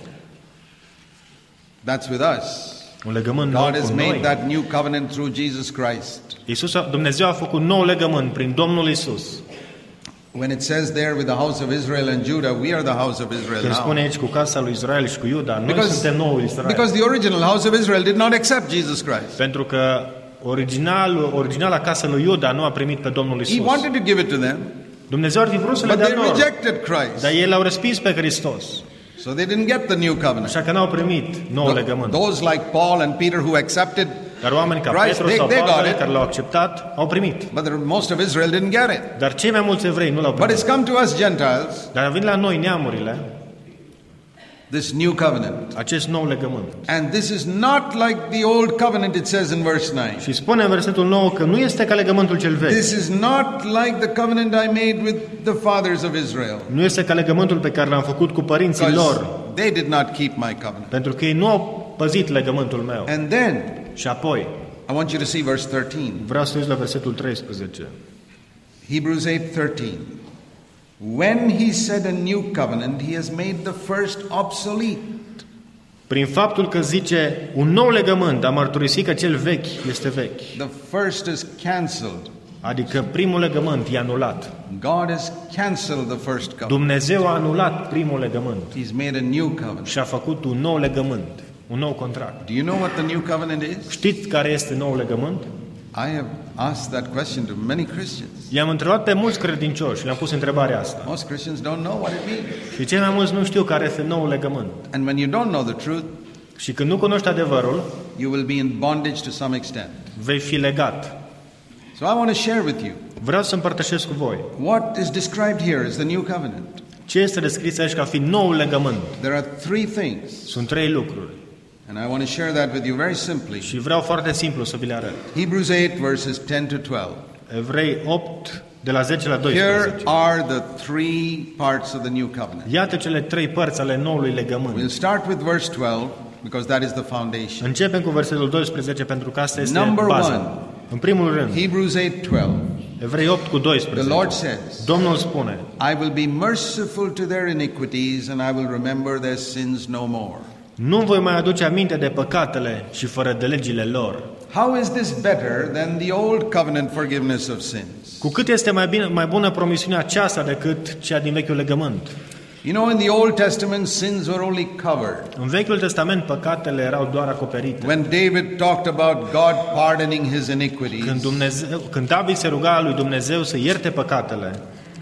That's with us. Un legământ nou God has cu made noi. that new covenant through Jesus Christ. Dumnezeu a făcut nou legământ prin Domnul Isus. When it says there with the house of Israel and Judah, we are the house of Israel Când now. spune aici cu casa lui Israel și cu Iuda, noi suntem noul Israel. Because the original house of Israel did not accept Jesus Christ. Pentru că originala casă lui Iuda nu a primit pe Domnul Isus. He wanted to give it to them. Dumnezeu ar fi vrut să le But dea they lor. rejected Christ. Dar ei l-au respins pe Hristos. So they didn't get the new covenant. Așa că n-au primit nou legământ. Those like Paul and Peter who accepted Dar oameni ca Christ, Petru sau they got Pavel it. care l-au acceptat, au primit. But most of Israel didn't get it. Dar cei mai mulți evrei nu l-au But primit. it's come to us Gentiles, Dar a venit la noi neamurile this new covenant. acest nou legământ. And this is not like the old covenant, it says in verse 9. Și spune în versetul 9 că nu este ca legământul cel vechi. This is not like the covenant I made with the fathers of Israel. Nu este ca legământul pe care l-am făcut cu părinții lor. They did not keep my covenant. Pentru că ei nu au păzit legământul meu. And then, Și apoi, I want you to see verse 13. vreau să uiți la versetul 13. Hebrews 8:13. When he said a new covenant, he has made the first obsolete. Prin faptul că zice un nou legământ, a mărturisit că cel vechi este vechi. The first is cancelled. Adică primul legământ e anulat. God has cancelled the first covenant. Dumnezeu a anulat primul legământ He's made a new covenant. și a făcut un nou legământ, un nou contract. Do you know what the new covenant is? Știți care este nou legământ? I have asked that question to many Christians. I-am întrebat pe mulți credincioși și le-am pus întrebarea asta. Most Christians don't know what it means. Și cei mai mulți nu știu care este nou legământ. And when you don't know the truth, Și când nu cunoști adevărul, you will be in bondage to some extent. vei fi legat. So I want to share with you Vreau să împărtășesc cu voi. what is described here as the new covenant. Ce este descris aici ca fiind nou legământ? There are three things, Sunt trei lucruri. and I want to share that with you very simply. Și vreau foarte simplu să vi le arăt. Hebrews 8 verses 10 to 12. Evrei 8, de la 10 la Here 12. are the three parts of the new covenant. Iată cele trei părți ale noului legământ. We'll start with verse 12 because that is the foundation. Începem cu versetul 12 pentru că asta este Number baza. one. În primul rând, Hebrews 8:12. Evrei 8 cu The 12. Lord says, Domnul spune: I will be merciful to their iniquities and I will remember their sins no more. nu voi mai aduce aminte de păcatele și fără de legile lor. How is this better than the old covenant forgiveness of sins? Cu cât este mai bună promisiunea aceasta decât cea din Vechiul Legământ. You know, in the Old Testament, sins were only covered. În Vechiul Testament păcatele erau doar acoperite. When David talked about God pardoning his iniquities, Când David se ruga lui Dumnezeu să ierte păcatele,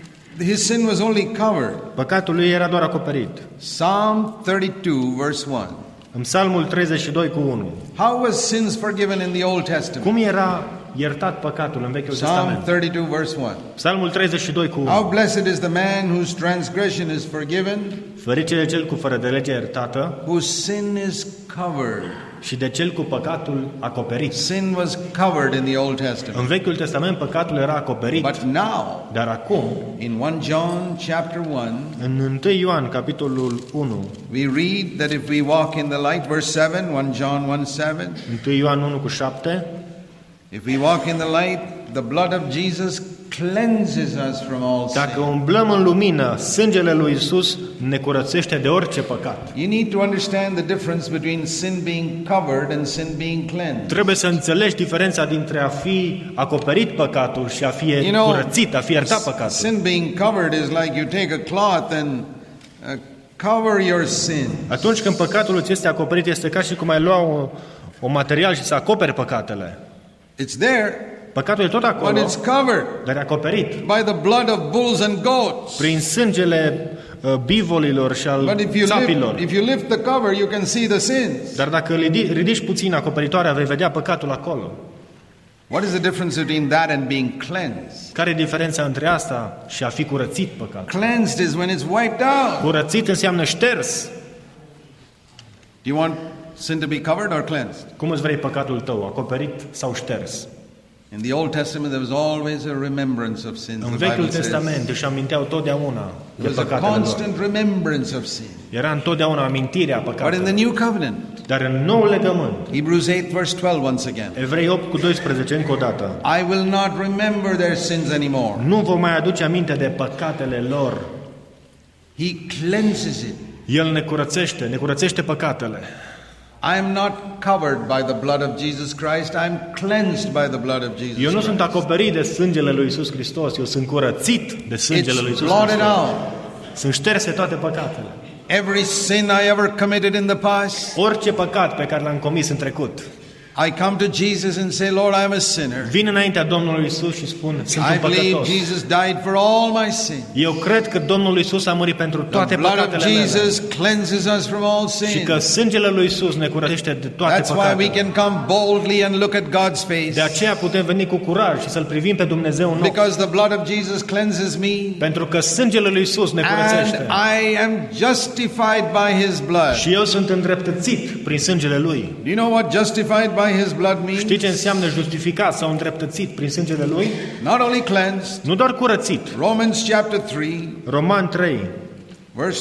his sin was only covered. păcatul lui era doar acoperit. Psalm 32 verse 1. În Psalmul 32 cu 1. How was sins forgiven in the Old Testament? Cum era iertat păcatul în Vechiul Psalm Testament? 32 verse 1. Psalmul 32 cu 1. How blessed is the man whose transgression is forgiven, Ferice de cel cu fără de lege iertată whose sin is covered. și de cel cu păcatul acoperit. Sin was covered in the Old Testament. În Vechiul Testament păcatul era acoperit, But now, dar acum, in 1 John chapter 1, în 1 Ioan capitolul 1, we read that if we walk in the light, verse 7, 1 John 1:7, 1 Ioan 1 cu 7, if we walk in the light the blood of Jesus cleanses us from all sin. Dacă umblăm în lumină, sângele lui Isus ne curățește de orice păcat. You need to understand the difference between sin being covered and sin being cleansed. Trebuie să înțelegi diferența dintre a fi acoperit păcatul și a fi curățit, a fi iertat păcatul. Sin being covered is like you take a cloth and cover your sin. Atunci când păcatul îți este acoperit, este ca și cum ai lua un material și să acoperi păcatele. It's there. Păcatul e tot acolo, but it's covered dar e acoperit by the blood of bulls and goats. Prin sângele bivolilor și al țapilor. If you lift the cover, you can see the sins. Dar dacă ridici puțin acoperitoarea, vei vedea păcatul acolo. What is the difference between that and being cleansed? Care e diferența între asta și a fi curățit păcatul? Cleansed is when it's wiped out. Curățit înseamnă șters. Do you want sin to be covered or cleansed? Cum îți vrei păcatul tău, acoperit sau șters? In the Old Testament there was always a remembrance of sins. În Vechiul Testament își aminteau totdeauna de păcatele lor. Constant remembrance of sin. Era întotdeauna amintirea păcatelor. But in the New Covenant, dar în Noul Legământ, Hebrews 8 verse 12 once again. Evrei 8:12 încă o dată. I will not remember their sins anymore. Nu vă mai aduce aminte de păcatele lor. He cleanses it. El ne curățește păcatele. I am not covered by the blood of Jesus Christ. I am cleansed by the blood of Jesus Christ. Eu nu sunt acoperit de sângele lui Isus Hristos, eu sunt curățit de sângele lui Isus Hristos. Sunt șterse toate păcatele. Every sin I ever committed in the past. Orice păcat pe care l-am comis în trecut. I come to Jesus and say, Lord, I am a sinner. Vin înaintea Domnului Isus și spun, sunt un păcătos. I believe Jesus died for all my sins. Eu cred că Domnul Isus a murit pentru toate păcatele mele. The blood of Jesus cleanses us from all sins. Și că sângele lui Isus ne curățește de toate păcatele. That's why we can come boldly and look at God's face. De aceea putem veni cu curaj și să-l privim pe Dumnezeu în ochi. Because the blood of Jesus cleanses me. Pentru că sângele lui Isus ne curățește. And I am justified by His blood. Și eu sunt îndreptățit prin sângele lui. Do you know what justified by His blood means? Știi ce înseamnă justificat sau îndreptățit prin sângele lui? Not only cleansed. Nu doar curățit. Romans chapter 3. Roman 3. Verse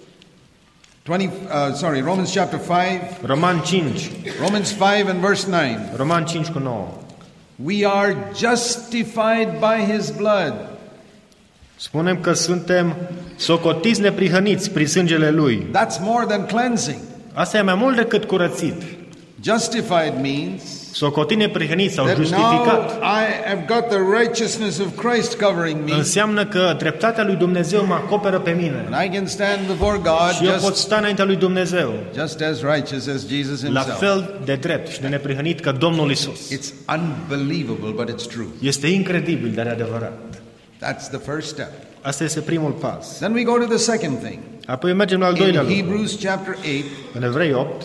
20 Romans chapter 5. Roman 5. Romans 5 and verse 9. Roman 5:9. We are justified by His blood. Spunem că suntem socotiți neprihăniți prin sângele lui. That's more than cleansing. Asta e mai mult decât curățit. Justified means socotit neprihănit sau justificat. I have got the righteousness of Christ covering me. Înseamnă că dreptatea lui Dumnezeu mă acoperă pe mine. And I can stand before God. Și eu pot sta înaintea lui Dumnezeu. Just as righteous as Jesus himself. La fel de drept și de neprihănit ca Domnul Isus. It's unbelievable, but it's true. Este incredibil, dar e adevărat. That's the first step. Asta este primul pas. Then we go to the second thing. Apoi mergem la al doilea lucru. In Hebrews chapter 8. În Evrei 8.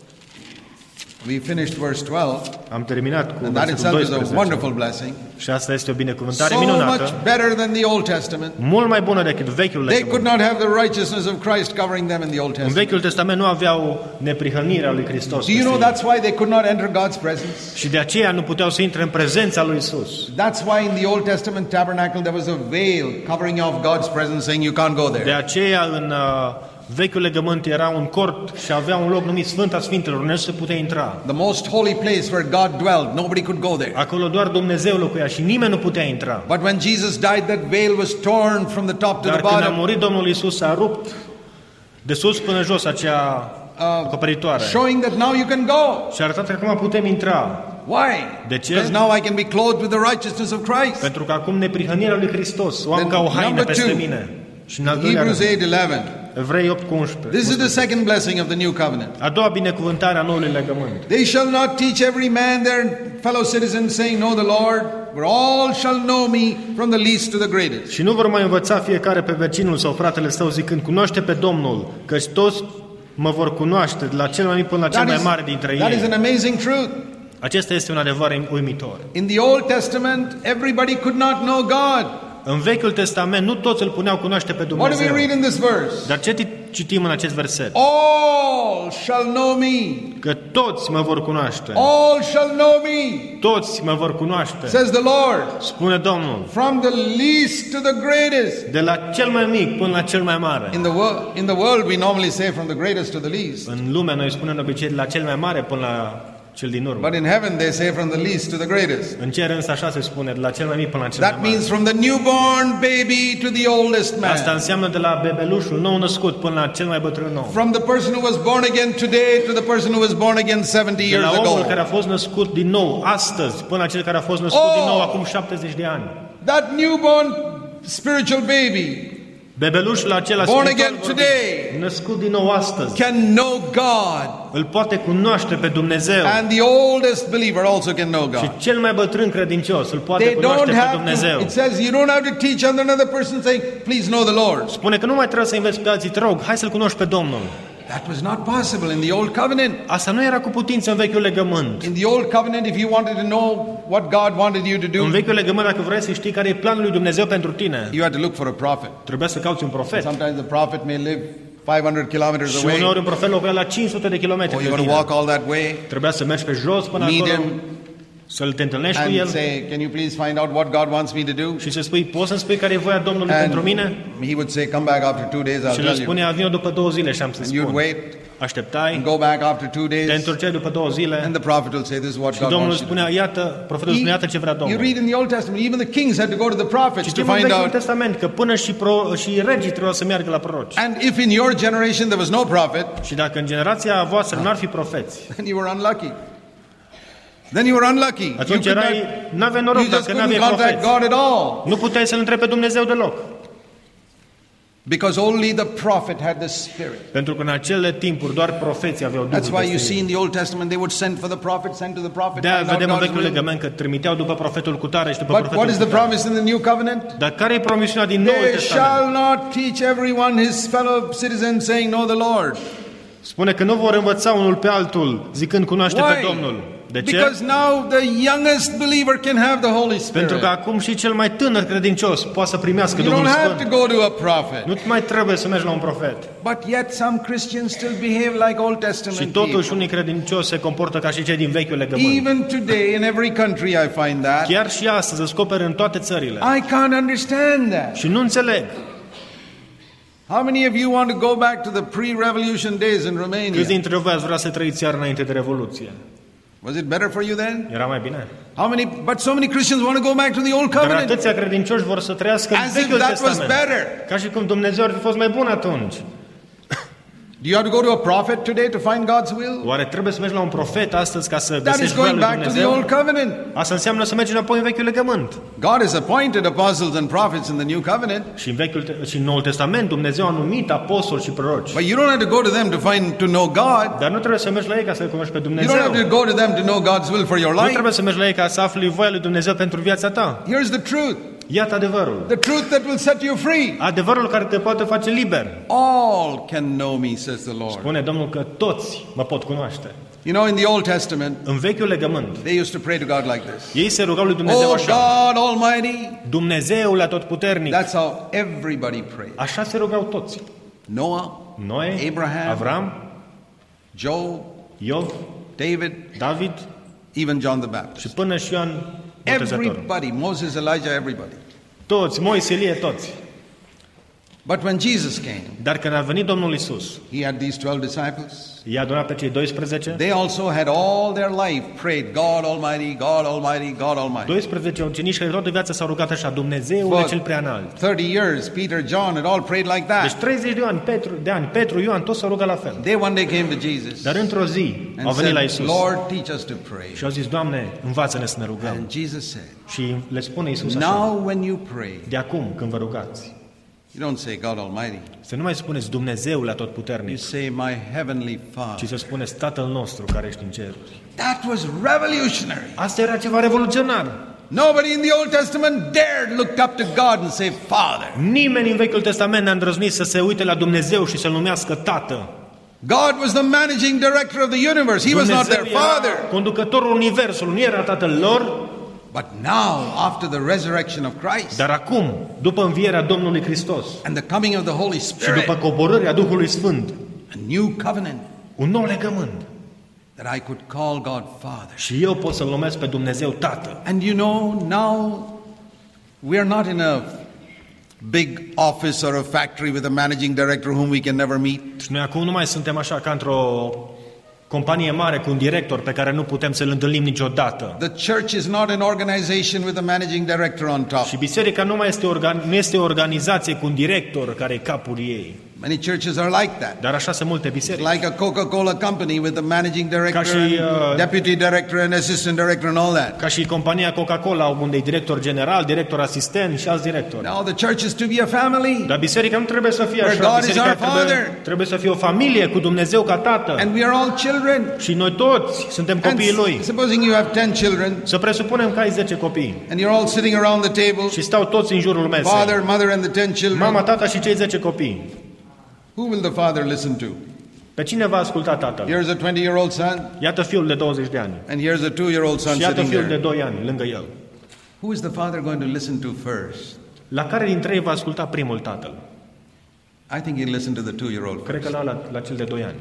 We finished verse 12. Am terminat cu versetul 12. A wonderful blessing. Și asta este o binecuvântare minunată. So much better than the Old Testament. Mult mai bună decât Vechiul Legământ. They could not have the righteousness of Christ covering them in the Old Testament. În Vechiul Testament nu aveau neprihănirea lui Hristos. Do you know that's why they could not enter God's presence? Și de aceea nu puteau să intre în prezența lui Isus. That's why in the Old Testament tabernacle there was a veil covering off God's presence, saying you can't go there. De aceea în Vechiul Legământ era un cort și avea un loc numit Sfânta Sfintelor, unde nu se putea intra. The most holy place where God dwelled, nobody could go there. Acolo doar Dumnezeu locuia și nimeni nu putea intra. But when Jesus died, that veil was torn from the top to the bottom. Dar când a murit Domnul Isus, a rupt de sus până jos acea acoperitoare. Showing that now you can go. Și a arătat că acum putem intra. Why? De ce? Because now I can be clothed with the righteousness of Christ. Pentru că acum neprihănirea lui Hristos o am ca o haină peste mine. Și în al doilea rând, Evrei 8:11. This is the second blessing of the new covenant. A doua binecuvântare a noului legământ. They shall not teach every man their fellow citizen saying, know the Lord, but all shall know me from the least to the greatest. Și nu vor mai învăța fiecare pe vecinul sau fratele său zicând, cunoaște pe Domnul, căci toți mă vor cunoaște, de la cel mai mic până la cel mai mare dintre ei. That is an amazing truth. Acesta este un adevăr uimitor. In the Old Testament, everybody could not know God. În Vechiul Testament nu toți îl puneau cunoaște pe Dumnezeu. What do we read in this verse? Dar ce citim în acest verset? All shall know me. Că toți mă vor cunoaște. All shall know me. Toți mă vor cunoaște. Says the Lord. Spune Domnul. From the least to the greatest. De la cel mai mic până la cel mai mare. In the world we normally say from the greatest to the least. În lume noi spunem de obicei de la cel mai mare până la cel din urmă. But in heaven they say from the least to the greatest. În cer însă așa se spune, de la cel mai mic până la cel That mai mare. means from the newborn baby to the oldest man. Asta înseamnă de la bebelușul nou născut până la cel mai bătrân om. From the person who was born again today to the person who was born again 70 De years la omul ago. care a fost născut din nou astăzi până la cel care a fost născut din nou acum 70 de ani. That newborn spiritual baby, Bebelușul acela born spiritual again vorbind, today, născut din nou astăzi, can know God. îl poate cunoaște pe Dumnezeu. And the oldest believer also can know Și God. cel mai bătrân credincios îl poate They cunoaște don't pe have Dumnezeu. to, it says you don't have to teach another person saying, please know the Lord. Spune că nu mai trebuie să înveți pe alții, te rog, hai să-L cunoști pe Domnul. That was not possible in the old covenant. Asta nu era cu putință în vechiul legământ. In the old covenant, if you wanted to know what God wanted you to În do, vechiul legământ, dacă vrei să știi care e planul lui Dumnezeu pentru tine, you had to look for a prophet. trebuia să cauți un profet. Sometimes the prophet may live 500 kilometers Și away. uneori un profet locuia la 500 de kilometri Or de you got to tine. walk all that way, Trebuia să mergi pe jos până meet acolo, him, să-l te întâlnești cu and el say, can you please find out what God wants me to do? și să spui, poți să-mi spui care e voia Domnului pentru mine? And he would say, come back after 2 days, I'll Și le tell you. spunea, vin după 2 zile și am să And you'd spun. wait Așteptai, and go back after 2 te days, întorceai după 2 zile and the prophet will say, this is what și God Domnul wants you to do. spunea, iată, profetul spunea, iată ce vrea You Domnul. read in the Old Testament, even the kings had to go to the prophets to Citim în find Vechiul out. Testament că până și regii trebuia să meargă la proroci. And if in your generation there was no prophet, Și dacă în generația voastră n-ar fi profeți, then you were unlucky. Then you were unlucky. You, atunci could n-aveai not, noroc you just dacă couldn't n-aveai contact profeți. God at all. Nu puteai să-L întrebi pe Dumnezeu deloc. Because only the prophet had the Spirit. Pentru că în acele timpuri doar profeții aveau That's Duhul why you de see Sfânt. in the Old Testament they would send for the prophet, send to the prophet. De-aia find out vedem în God's Vechiul will. Legământ că trimiteau după profetul cutare și după But profetul what is the cutare. promise in the New Covenant? Dar care e promisiunea din Noul They Testament? shall not teach everyone his fellow citizen saying, know the Lord. Spune că nu vor învăța unul pe altul zicând cunoaște pe Domnul. De ce? Because now the youngest believer can have the Holy Spirit. Pentru că acum și cel mai tânăr credincios poate să primească You Duhul don't have to Sfânt. go to a prophet. Nu mai trebuie să mergi la un profet. But yet some Christians still behave like Old Și Testament totuși people. unii credincioși se comportă ca și cei din Vechiul Legământ. Even today in every country I find that. Chiar și astăzi descoperi în toate țările. I can't understand that. Și nu înțeleg. How many of you want to go back to the pre-revolution days in Câți Romania? dintre voi ați vrea să trăiți iar înainte de Revoluție? Was it better for you then? Era mai bine. But so many Christians want to go back to the Old Dar Covenant. atâția credincioși vor să trăiască în As if Vechiul that was Testament. better. Ca și cum Dumnezeu ar fi fost mai bun atunci. Do you have to go to a prophet today to find God's will? Oare trebuie să mergi la un profet astăzi ca să That is găsești voia going lui back to the Dumnezeu? Old Covenant. Asta înseamnă să mergi înapoi în Vechiul Legământ. God has appointed apostles and prophets in the New Covenant, Și în Noul Testament Dumnezeu a numit apostoli și proroci. but you don't have to go to them to know God. Dar nu trebuie să mergi la ei ca să-L cunoști pe You Dumnezeu. don't have to go to them to know God's will for your Nu life. trebuie să mergi la ei ca să afli voia lui Dumnezeu pentru viața ta. Here's the truth. Iată adevărul. The truth that will set you free. Adevărul care te poate face liber. All can know me, says the Lord. Spune Domnul că toți mă pot cunoaște. You know, in the Old Testament, În Vechiul Legământ, they used to pray to God like this. ei se rugau lui Dumnezeu Oh așa. God Almighty. Dumnezeule atotputernic. That's how everybody prayed. Așa se rugau toți. Noah, Noe, Abraham, Avram, Job, Iov, David, David even John the Baptist. și până și Ioan Botezătorul. Everybody, Moses, Elijah, everybody. Toți, Moise, Ilie, toți. But when Jesus came, Dar când a venit Domnul Isus, he had these 12 disciples. i-a adunat pe cei 12. They also had all their life prayed, God Almighty, God Almighty, God Almighty. 12 ucenici care toată viața s-au rugat așa, Dumnezeule For cel preanalt. 30 years, Peter, John had all prayed like Deci that. 30 de ani, Petru, Ioan, toți s-au rugat la fel. They one day came to Jesus Dar într-o zi au and venit la said, Isus Lord, teach us to pray. și au zis, Doamne, învață-ne să ne rugăm. And Jesus said, Și le spune Isus așa, now when you pray, de acum când vă rugați, you don't say God Almighty. să nu mai spuneți Dumnezeule You atotputernic, say my heavenly ci Father. să spuneți Tatăl nostru care ești în ceruri. That was revolutionary. Asta era ceva revoluționar. Nobody in the Old Testament dared look up to God and say Father. Nimeni în Vechiul Testament n-a îndrăznit să se uite la Dumnezeu și să-L numească Tată. God was the managing director of the universe. He was not their Dumnezeu father. era conducătorul universului, nu era Tatăl lor, But now, after the resurrection of Christ dar acum, după învierea Domnului Hristos and the coming of the Holy și Spirit, după coborârea Duhului Sfânt, a new covenant, un nou legământ, that I could call God Father. și eu pot să-L numesc pe Dumnezeu Tată. And you know, now we are not in a big office or a factory with a managing director whom we can never meet. Și noi acum nu mai suntem așa ca într-o companie mare cu un director pe care nu putem să-l întâlnim niciodată. The church is not an organization with a managing director on top. Și biserica nu este o organizație cu un director care e capul ei. Many churches are like that. Dar așa sunt multe biserici. Like a Coca-Cola company with a managing director, deputy director and assistant director and all that. Ca și compania Coca-Cola, unde e director general, director asistent și alți directori. Now the church is to be a family. Dar biserica nu trebuie să fie așa. Biserica trebuie să fie o familie cu Dumnezeu ca tată. And we are all children. Și noi toți suntem copiii lui. Supposing you have 10 children. Să presupunem că ai 10 copii. And you're all sitting around the table. Și stau toți în jurul mesei. Father, mother and the 10 children. Mama, tata și cei 10 copii. Who will the father listen to? Pe cine va asculta tatăl? Here's a 20-year-old son. Iată fiul de 20 de ani. And here's a 2-year-old son și iată sitting fiul there. de 2 ani lângă el. Who is the father going to listen to first? La care dintre ei va asculta primul tatăl? I think he'll listen to the 2-year-old. Cred că la cel de 2 ani.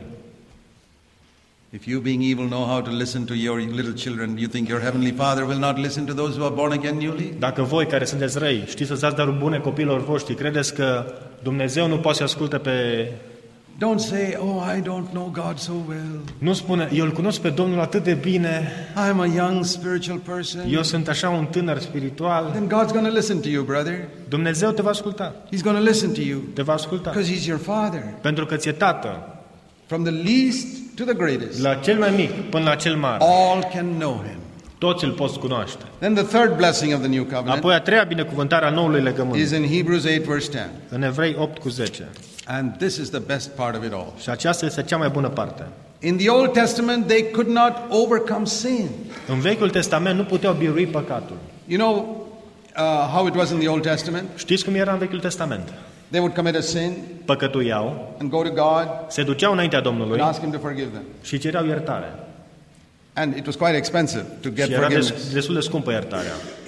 If you being evil know how to listen to your little children, you think your heavenly Father will not listen to those who are born again newly? Dacă voi care sunteți răi știți să dați daruri bune copiilor voștri, credeți că Dumnezeu nu poate să asculte pe... Don't say, oh, I don't know God so well. Nu spune, eu îl cunosc pe Domnul atât de bine. I'm a young spiritual person. Eu sunt așa un tânăr spiritual. Then God's going to listen to you, brother. Dumnezeu te va asculta. He's going to listen to you. Te va asculta. Because he's your father. Pentru că ți-e tată. From the least to the greatest. La cel mai mic până la cel mare. All can know him. Toți îl poți cunoaște. Then the third blessing of the new covenant. Apoi a treia binecuvântare a noului legământ. Is in Hebrews 8 verse 10. În Evrei 8:10. And this is the best part of it all. Și aceasta este cea mai bună parte. In the Old Testament they could not overcome sin. În Vechiul Testament nu puteau birui păcatul. You know how it was in the Old Testament? Știți cum era în Vechiul Testament? They would commit a sin, păcătuiau, and go to God, se duceau înaintea Domnului and ask Him to forgive them. și cereau iertare. And it was quite expensive to get Și era forgiveness. destul de scumpă iertarea.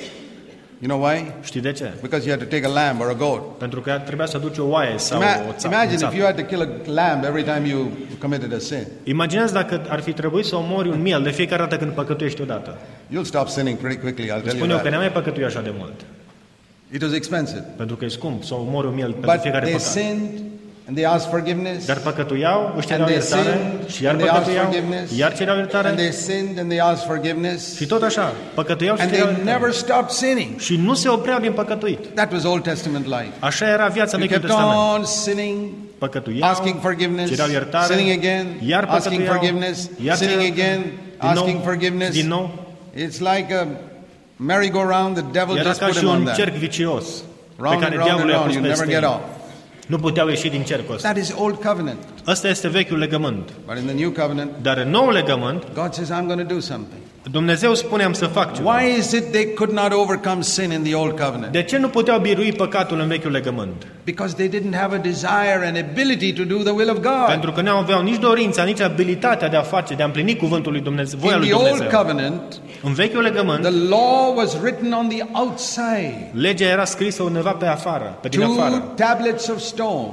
You know why? Știi de ce? Because you had to take a lamb or a goat. Pentru că trebuia să duci o oaie sau o țapă. Imagine if you had to kill a lamb every time you committed a sin. Imaginează dacă ar fi trebuit să omori un miel de fiecare dată când păcătuiești odată. You'll stop sinning pretty quickly, I'll tell you Spune eu că that. n-am mai păcătui așa de mult. It was expensive. Pentru că e scump să omori un miel pentru But fiecare they păcat. sinned and they asked forgiveness. Dar păcătuiau, își cereau And they iertare sinned, și iar and they asked păcătuiau, forgiveness. iar cereau And iertare they sinned and they asked forgiveness. și tot așa, păcătuiau și And cereau they iertare. never stopped sinning. Și nu se opreau din păcătuit. That was Old Testament life. Așa era viața în You Vechiul kept Testament. on sinning, Păcătuiau, asking forgiveness, cereau iertare, sinning again, iar asking păcătuiau, forgiveness, iar sinning cereau again, din nou, asking forgiveness. din nou. It's like a merry-go-round, the devil Era just ca put și him on un that. cerc vicios pe Round care and round and diavolul i-a round, pus you never peste get ei. off. Nu puteau ieși din cercul ăsta. That is Old Covenant. Ăsta este vechiul legământ. But in the New Covenant, Dar în noul legământ, God says, I'm going to do something. Dumnezeu spune am să fac ceva. Why is it they could not overcome sin in the Old Covenant? De ce nu puteau birui păcatul în vechiul legământ? Because they didn't have a desire and ability to do the will of God. Pentru că nu aveau nici dorința, nici abilitatea de a face, de a împlini cuvântul lui Dumnezeu, voia In lui the Old Dumnezeu. Covenant, În vechiul legământ, the law was written on the outside. legea era scrisă undeva pe afară, pe din afară, 2 tablets of stone.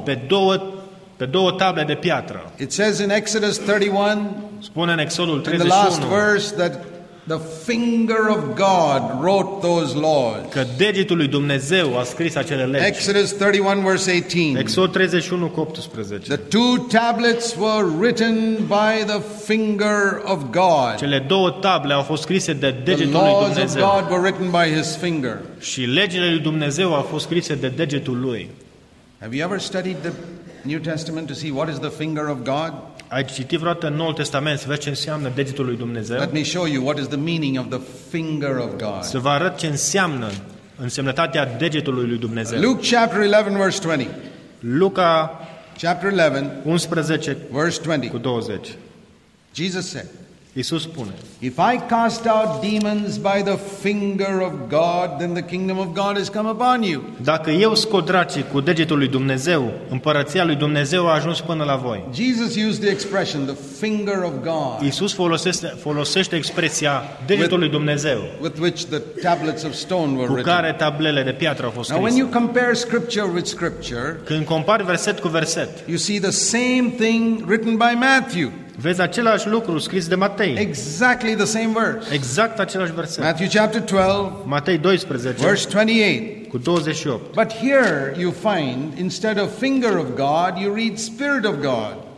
pe două table de piatră. It says in Exodus 31, Spune în Exodul in the last 31 verse, that the finger of God wrote those laws. că degetul lui Dumnezeu a scris acele legi. Exodus 31 verse 18. Exod 31 cu 18. The 2 tablets were written by the finger of God. Cele două table au fost scrise de The degetul lui laws of Dumnezeu. God were written by His finger. Și legile lui Dumnezeu au fost scrise de degetul lui. Have you ever studied the New Testament to see what is the finger of God? Ai citit vreodată în Noul Testament să vezi ce înseamnă degetul lui Dumnezeu? Let me show you what is the meaning of the finger of God. Să vă arăt ce înseamnă însemnătatea degetului lui Dumnezeu. Luke chapter 11 verse 20. Luca Chapter 11 11 verse 20. cu 20. Jesus said, Iisus spune: if I cast out demons by the finger of God, then the kingdom of God has come upon you. Dacă eu scot dracii cu degetul lui Dumnezeu, împărăția lui Dumnezeu a ajuns până la voi. Jesus used the expression, the finger of God, Iisus folosește expresia degetul lui Dumnezeu, with which the tablets of stone were cu written. care tablele de piatră au fost Now, when scrise. you compare scripture with scripture, Când compari verset cu verset, you see the same thing written by Matthew. vezi același lucru scris de Matei. Exactly the same verse. Exact același verset. Matthew chapter 12, Matei 12 verse 28. cu 28. But here you find, instead of finger of God, you read Spirit of God.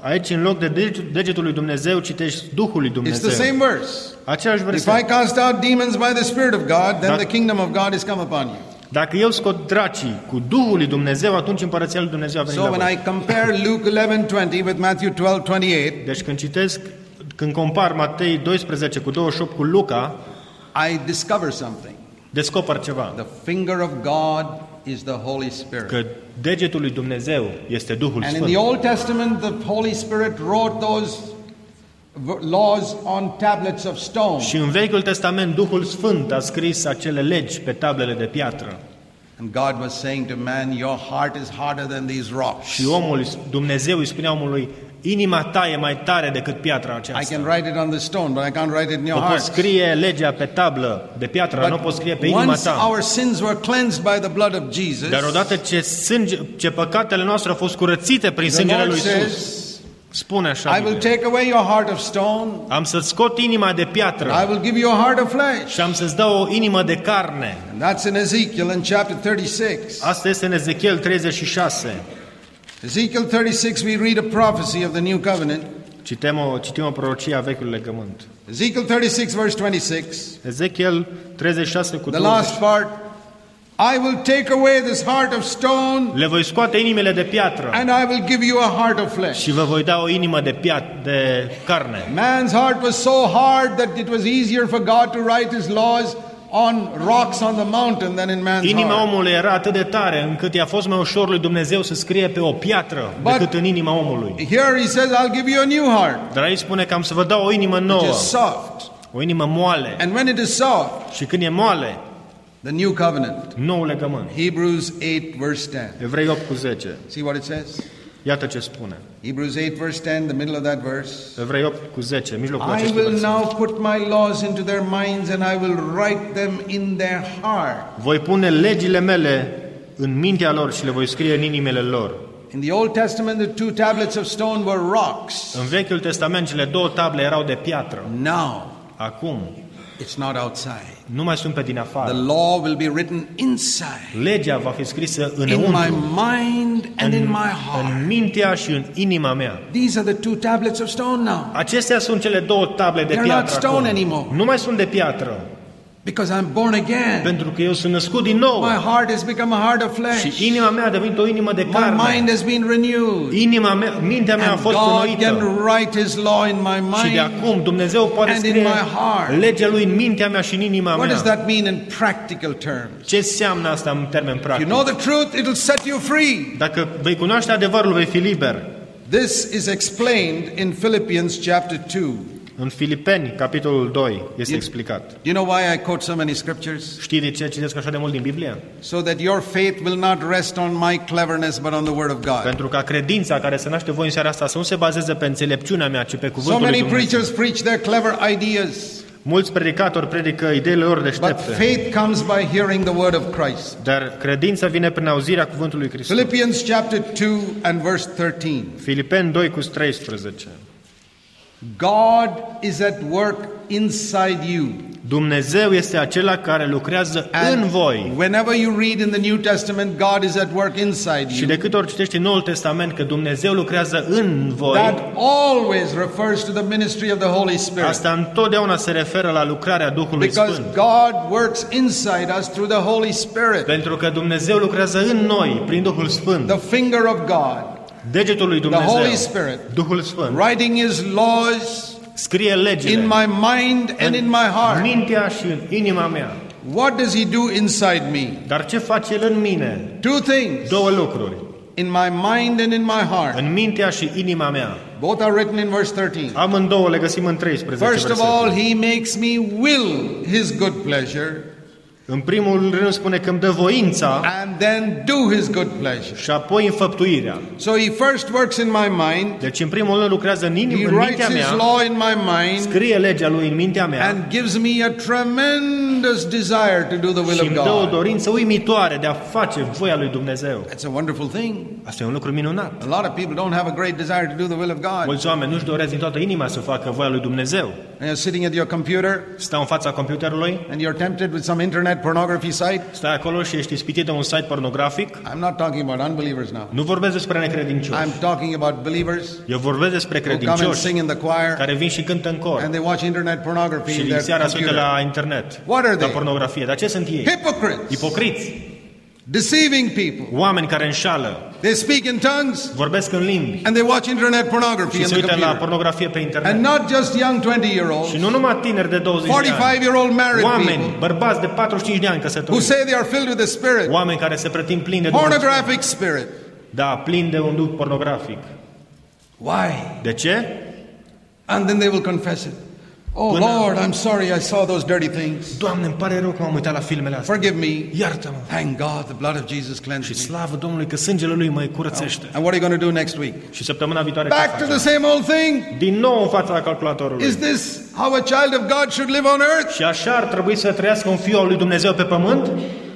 Aici, în loc de degetul lui Dumnezeu, citești Duhul lui It's Dumnezeu. the same verse. Același If verset. I cast out demons by the Spirit of God, then the kingdom of God is come upon you. Dacă eu scot dracii cu Duhul lui Dumnezeu, atunci împărăția lui Dumnezeu a venit So la when voi. I compare Luke 11:20 with Matthew 12:28, Deci când compar Matei 12 cu 28 cu Luca, I discover something. descoper ceva. The finger of God is the Holy Spirit. Că degetul lui Dumnezeu este Duhul And in Sfânt. the Old Testament, the Holy Spirit wrote those laws on tablets of stone. Și în Vechiul Testament, Duhul Sfânt a scris acele legi pe tablele de piatră. And God was saying to man, your heart is harder than these rocks. Și Dumnezeu îi spunea omului, inima ta e mai tare decât piatra I aceasta. can write it on the stone, but I can't write it in your O poți heart. scrie legea pe tablă de piatră, nu o poți scrie pe inima Once ta. our sins were cleansed by the blood of Jesus, Dar odată ce păcatele noastre au fost curățite prin sângele the lui Lord Isus, says, spune așa I will Biblia, take away your heart of stone, am să-ți scot inima de and piatră I will give you a heart of flesh. și am să-ți dau o inimă de carne. And that's in Ezekiel in chapter 36. Asta este în Ezechiel 36. Ezekiel 36, we read a prophecy of the new covenant. Citim o prorocie a Vechiului Legământ. Ezekiel 36, verse 26. Ezechiel 36 cu The 20. last part. I will take away this heart of stone, Le voi scoate inimile de piatră and I will give you a heart of flesh. și vă voi da o inimă de carne. Man's heart was so hard that it was easier for God to write his laws on rocks on the mountain than in man's Inima heart. omului era atât de tare încât i-a fost mai ușor lui Dumnezeu să scrie pe o piatră decât în inima omului. Here he says, I'll give you a new heart, Dar aici spune că am să vă dau o inimă which nouă, is soft. o inimă moale. And when it is soft, Și când e moale, the new covenant. nou legământ. Hebrews 8, verse 10. Evrei 8 cu 10. See what it says? Iată ce spune. Hebrews 8, verse 10, the middle of that verse. Evrei 8 cu 10, mijlocul I acestui will verset. now put my laws into their minds and I will write them in their heart. Voi pune legile mele în mintea lor și le voi scrie în inimile lor. In the Old Testament, the two tablets of stone were rocks. În Vechiul Testament, cele două table erau de piatră. Now, Acum, it's not outside. nu mai sunt pe din The afară. law will be written inside, Legea va fi scrisă in my înăuntru, mind and in my heart. în mintea și în inima mea. These are the two tablets of stone now. Acestea sunt cele două table de They're not piatră stone acum. anymore. Nu mai sunt de piatră, Because I'm born again. pentru că eu sunt născut din nou My heart has become a heart of flesh. și inima mea a devenit o inimă de My carne. mind has been renewed. Mintea mea a And fost God înnoită. can write His law in my Și de mind. acum Dumnezeu poate and in scrie my heart. legea Lui în mintea mea și în inima What does mea. that mean in practical terms? Ce înseamnă asta în termeni If you know practici? the truth, it'll set you free. Dacă vei cunoaște adevărul, vei fi liber. This is explained in Philippians chapter 2. În Filipeni, capitolul 2, este explicat. You know why I quote so many scriptures? Știi de ce citesc așa de mult din Biblie? So that your faith will not rest on my cleverness, but on the Word of God. Pentru ca credința care se naște voi în seara asta să nu se bazeze pe înțelepciunea mea, ci pe So cuvântul lui many Dumnezeu. preachers preach their clever ideas, Mulți predicatori predică ideile lor but deștepte, faith comes by hearing the Word of Christ. dar credința vine prin auzirea cuvântului Hristos. Philippians chapter 2 and verse 13. Filipeni 2 cu 13. God is at work inside you. Dumnezeu este acela care lucrează în voi. Whenever you read in the New Testament, God is at work inside Și you. de câte ori citești în Noul Testament că Dumnezeu lucrează în That voi, always refers to the ministry of the Holy Spirit. asta întotdeauna se referă la lucrarea Duhului Because Sfânt. God works inside us through the Holy Spirit. Pentru că Dumnezeu lucrează în noi prin Duhul Sfânt. The finger of God, Degetul lui the Dumnezeu, Holy Spirit, Duhul Sfânt, writing His laws scrie legile in my mind and in my în heart. mintea și în inima mea. What does He do inside me? Dar ce face El în mine? Two things. Două lucruri. In my mind and in my heart. În mintea și inima mea. Both are written in verse 13. Amândouă le găsim în 13 First of all, versete. He makes me will His good pleasure, În primul rând spune că îmi dă voința and then do His good pleasure. și apoi înfăptuirea. So He first works in my mind. Deci în primul rând lucrează în He mintea writes His mea, law in my mind scrie legea Lui în mintea mea and gives me a tremendous desire to do the will și of îmi dă o God. dorință uimitoare de a face voia lui Dumnezeu. That's a wonderful thing. Asta e un lucru minunat. A lot of people don't have a great desire to do the will of God. Mulți oameni nu-și doresc din toată inima să facă voia lui Dumnezeu. And you're sitting at your computer Stau în fața computerului, and you're tempted with some internet pornography site. stai acolo și ești ispitit de un site pornografic. I'm not talking about unbelievers now. Nu vorbesc despre necredincioși. I'm talking about believers Eu vorbesc despre who come and credincioși sing in the choir care vin și cântă în cor and they watch internet pornography și in din their seara se uită computer. la internet, What are la they? pornografie. Dar ce sunt ei? Hypocrites, Ipocriți, deceiving people. oameni care înșală, They speak in tongues vorbesc în limbi and they watch internet pornography și in se the uită la computer. pornografie pe And internet. not just young 20-year-olds, Și nu numai tineri de 20 de ani, 45-year-old married oameni, people bărbați de 45 de ani who căsătoriți, say they are filled with the Spirit, oameni care se pretind plini de Duhul Sfânt. pornographic spirit. Da, plini de un duh pornografic. Why? De ce? And then they will confess it. Oh Lord, I'm sorry I saw those dirty things. Doamne, îmi pare rău că m-am uitat la filmele astea. Forgive me. Iartă-mă. Thank God the blood of Jesus Și cleansed me. slavă Domnului că sângele Lui mă curățește. And what are you going to do next week? Și săptămâna viitoare ce Back to the facem? same old thing? Din nou în fața calculatorului. Is this how a child of God should live on earth? Și așa ar trebui să trăiască un fiu al lui Dumnezeu pe pământ?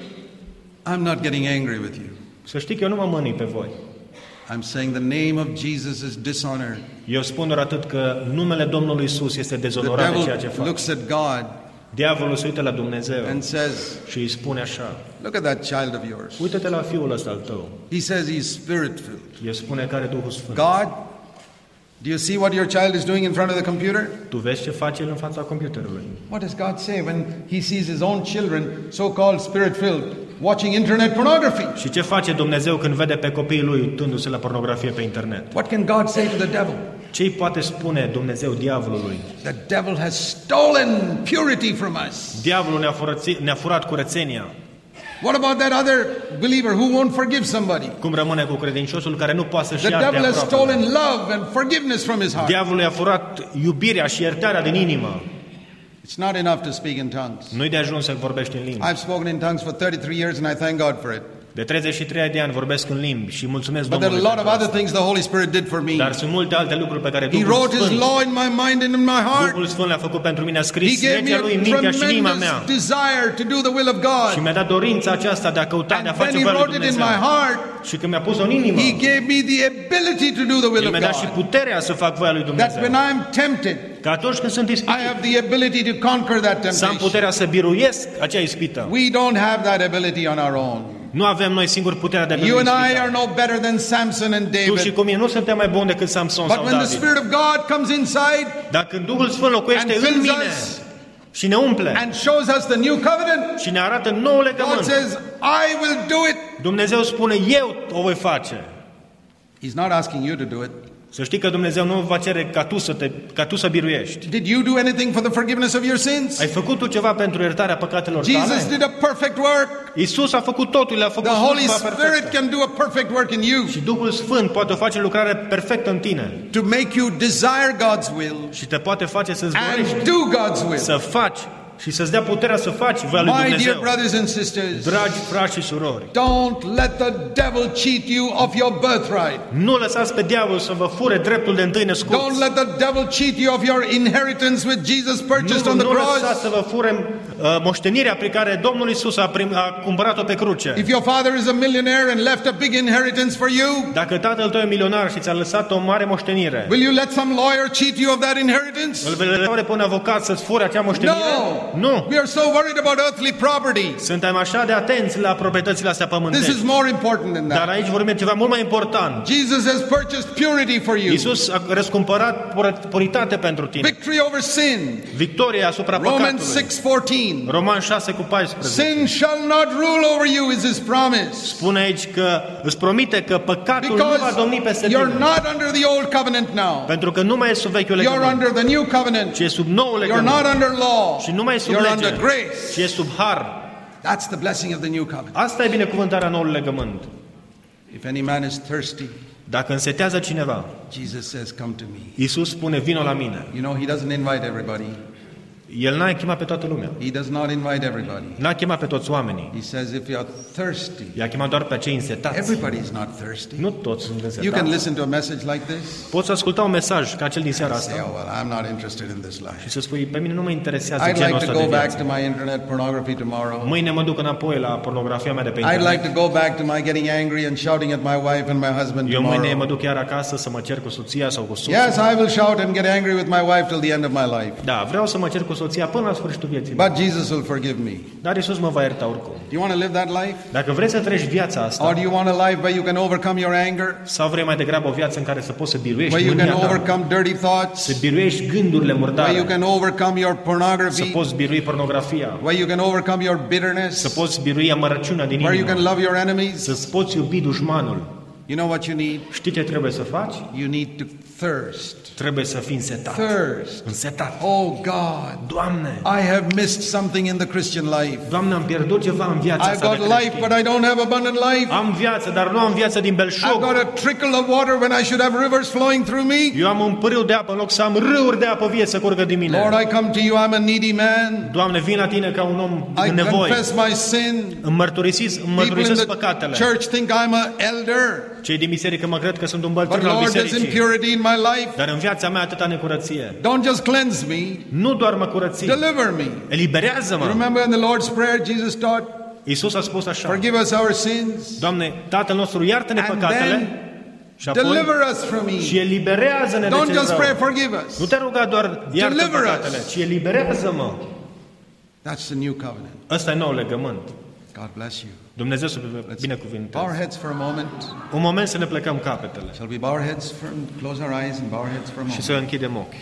I'm not getting angry with you. Să știi că eu nu mă mânui pe voi. I'm saying the name of Jesus is dishonor. Eu spun doar atât că numele Domnului Isus este The dezonorat de ceea ce devil fac. looks at God Diavolul se uită la Dumnezeu and says, și îi spune așa: look at that child of yours. uită-te la fiul ăsta al tău. He says he's spirit-filled. El spune că are Duhul Sfânt. God, do you see what your child is doing in front of the computer? Tu vezi ce face el în fața computerului. What does God say when he sees his own children, so-called spirit-filled, watching internet pornography? Și ce face Dumnezeu când vede pe copiii lui uitându-se la pornografie pe internet? What can God say to the devil? Ce îi poate spune Dumnezeu diavolului? The devil has stolen purity from us. Diavolul ne-a furat curățenia. What about that other believer who won't forgive somebody? Cum rămâne cu credinciosul care nu poate să-și The ierte devil has aproapele? stolen love and forgiveness from his heart. Diavolul i-a furat iubirea și iertarea din inimă. It's not enough to speak in tongues. Nu-i de ajuns să vorbești în limbi. I've spoken in tongues for 33 years and I thank God for it. De 33 de ani vorbesc în limbi și mulțumesc But there are Domnului a lot of pentru other asta. things the Holy Spirit did for me. Dar sunt multe alte lucruri pe care He Duhul wrote His Sfânt, law in my mind and in my heart. Duhul Sfânt le-a făcut pentru mine, a He scris gave me legea a Lui în mintea și în inima tremendous mea. desire to do the will of Și God. mi-a dat dorința aceasta de a căuta, de a And face then He voia lui wrote it in Dumnezeu. my heart. Și când mi-a pus-o în inimă, He gave me the ability to do the will El of mi-a dat și God. puterea să fac voia lui That Dumnezeu. when I'm tempted, Că atunci când sunt I ispitit, have the ability to conquer that să am temptation. puterea să biruiesc acea ispită. We don't have that ability on our own. Nu avem noi singuri puterea de a You birui and I ispita. are no better than Samson and Tu și David. cu mine nu suntem mai buni decât Samson But sau when the David. Spirit of God comes inside Dar când Duhul Sfânt locuiește and în fills mine us și ne umple and shows us the new covenant, și ne arată nou God legământ, says, I will do it. Dumnezeu spune, eu o voi face. He's not asking you to do it. Să știi că Dumnezeu nu va cere ca tu să biruiești. Did you do anything for the forgiveness of your sins? Ai făcut tu ceva pentru iertarea păcatelor Jesus tale? did a perfect work. Iisus a făcut totul, le-a făcut The Holy slujba Spirit perfectă. can do a perfect work in you Și Duhul Sfânt poate face lucrare perfectă în tine to make you desire God's will și te poate face să-ți dorești, and do God's will. să faci și să-ți dea puterea să faci voia lui My dear Dumnezeu. brothers and sisters, Dragi frați și surori, don't let the devil cheat you of your birthright. nu lăsați pe diavol să vă fure dreptul de întâi născut. Don't let the devil cheat you of your inheritance with Jesus purchased on the Nu lăsați cross. să vă fure moștenirea pe care Domnul Iisus a cumpărat-o pe cruce. If your father is a millionaire and left a big inheritance for you, Dacă tatăl tău e milionar și ți-a lăsat o mare moștenire, will you let some lawyer cheat you of that inheritance? îl vei lăsa pe un avocat să-ți fure acea moștenire? No. Nu. We are so worried about earthly property. Suntem așa de atenți la proprietățile astea This pământești. is more important than Dar that. aici vorbim de ceva mult mai important. Jesus has purchased purity for you. Iisus a răscumpărat puritate pentru tine. Victory over sin. Victoria asupra Romans păcatului. 6:14. Roman 6:14. Sin shall not rule over you is his promise. Spune aici că îți promite că păcatul nu va domni peste Because you're tine. not under the old covenant now. Pentru că nu mai e sub vechiul You're legământ, under the new covenant. ci e sub noul You're not legământ. under law. Și nu mai e sub You're lege, under grace. ci e sub har. That's the blessing of the new covenant. Asta e binecuvântarea noului legământ. If any man is thirsty, Dacă însetează cineva, Jesus says, come to me. Iisus spune, vino la mine. You know, he doesn't invite everybody. El n-a chemat pe toată lumea. He does not invite everybody. N-a chemat pe toți oamenii. He says if you are thirsty. I-a chemat doar pe cei însetați. Everybody is not thirsty. Nu toți sunt însetați. You can listen to a message like this. Poți asculta un mesaj ca cel din seara Say, asta. oh, well, I'm not interested in this life. Și să spui, pe mine nu mă interesează I'd genul like ăsta to de go back viață. to my internet pornography tomorrow. Mâine mă duc înapoi la pornografia mea de pe I'd like internet. to go back to my getting angry and shouting at my wife and my husband Eu mâine mă tomorrow. duc chiar acasă să mă cer cu soția sau cu soțul. Yes, I will shout and get angry with my wife till the end of my life. Da, vreau să mă cer cu soția până la sfârșitul vieții. But Jesus will forgive me. Dar Iisus mă va ierta oricum. Do you want to live that life? Dacă vrei să trăiești viața Or asta, do you want a life where you can overcome your anger? sau vrei mai degrabă o viață în care să poți să biruiești Where you mânia can ta, overcome dirty thoughts? să biruiești gândurile Where you murdare, can overcome your să pornography? poți birui pornografia, Where you can overcome your bitterness? să poți birui amărăciunea din Where you can inimă, love your enemies? să-ți poți iubi dușmanul. You know what you need? Știi ce trebuie să faci? You need to thirst. Trebuie să fii însetat. Thirst. Însetat. Oh God, Doamne, I have missed something in the Christian life. Doamne, am pierdut ceva în viața I've asta got de life, creștin. but I don't have abundant life. Am viață, dar nu am viață din I've belșug. got a trickle of water when I should have rivers flowing through me. Eu am un pârâu de apă în loc să am râuri de apă vie să curgă din mine. Lord, I come to you, I'm a needy man. Doamne, vin la Tine ca un om I în nevoie. confess my sin. Îmi mărturisesc People in păcatele. the church think I'm an elder. Cei din biserică mă cred că sunt un But bătrân al Lord, there's bisericii. impurity in my life. Dar în viața mea atâta necurăție. Don't just cleanse me, Nu doar mă curății, deliver me. eliberează-mă. You remember in the Lord's Prayer, Jesus taught, Iisus a spus așa: forgive us our sins Doamne, Tatăl nostru, iartă-ne and păcatele then și apoi deliver us from și evil. eliberează-ne de Don't cel just pray, rău. forgive us. Nu te ruga doar iartă Deliver us. păcatele, ci eliberează-mă. That's the new covenant. Ăsta e nou legământ. God bless you. Dumnezeu să Bow our binecuvânteze. heads for a moment. Un moment să ne plecăm capetele Shall we bow our heads close our eyes and bow our heads for a și moment? să închidem ochii.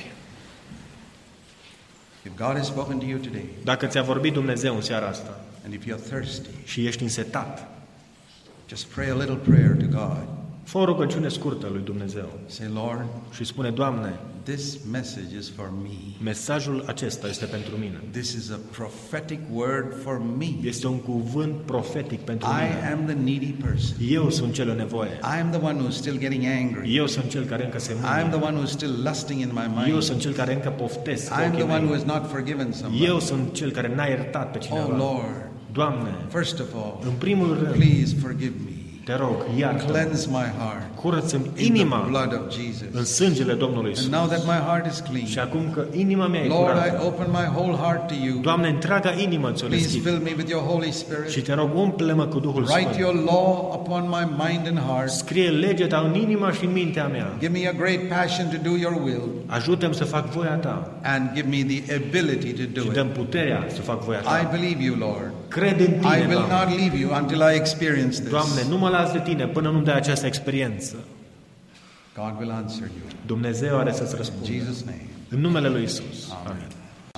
If God has spoken to you today, Dacă ți-a vorbit Dumnezeu în seara asta and if you're thirsty, și ești însetat, just pray a little prayer to God. fă o rugăciune scurtă lui Dumnezeu Say, Lord, și spune: Doamne, this message is for me. mesajul acesta este pentru mine. This is a prophetic word for me. Este un cuvânt profetic pentru I mine. am the needy person. Eu sunt cel în nevoie. I am the one who's still getting angry. Eu sunt cel care încă se I am mânie. the one who's still lusting in my Eu mind. sunt cel care încă poftesc cu I am ochii the one who mei. has not forgiven somebody. Eu sunt cel care n-a iertat pe Oh cineva. Lord, Doamne, first of all, în primul rând, please forgive me. te rog, iartă-mă, Cleanse my heart curăță-mi in the inima blood of în Jesus. sângele Domnului And Iisus. now that my heart is Și clean, acum că inima mea e Lord, I curată, open my whole heart to you. Doamne, întreaga inimă ți-o Please deschid fill me with your Holy și Spirit. te rog, umple-mă cu Duhul Write Sfânt. your law upon my mind and heart. Scrie legea ta în inima și în mintea mea. Give me a great passion to do your will Ajută-mi să fac voia ta and give me the ability to do și it. dăm puterea să fac voia I ta. believe you, Lord. Cred în I Tine, will Doamne. not leave you until I experience this. Doamne, nu mă las de Tine până nu-mi dai această experiență. God will answer you. Dumnezeu are să-ți In răspundă. Jesus' name. În numele Lui Iisus. Amin.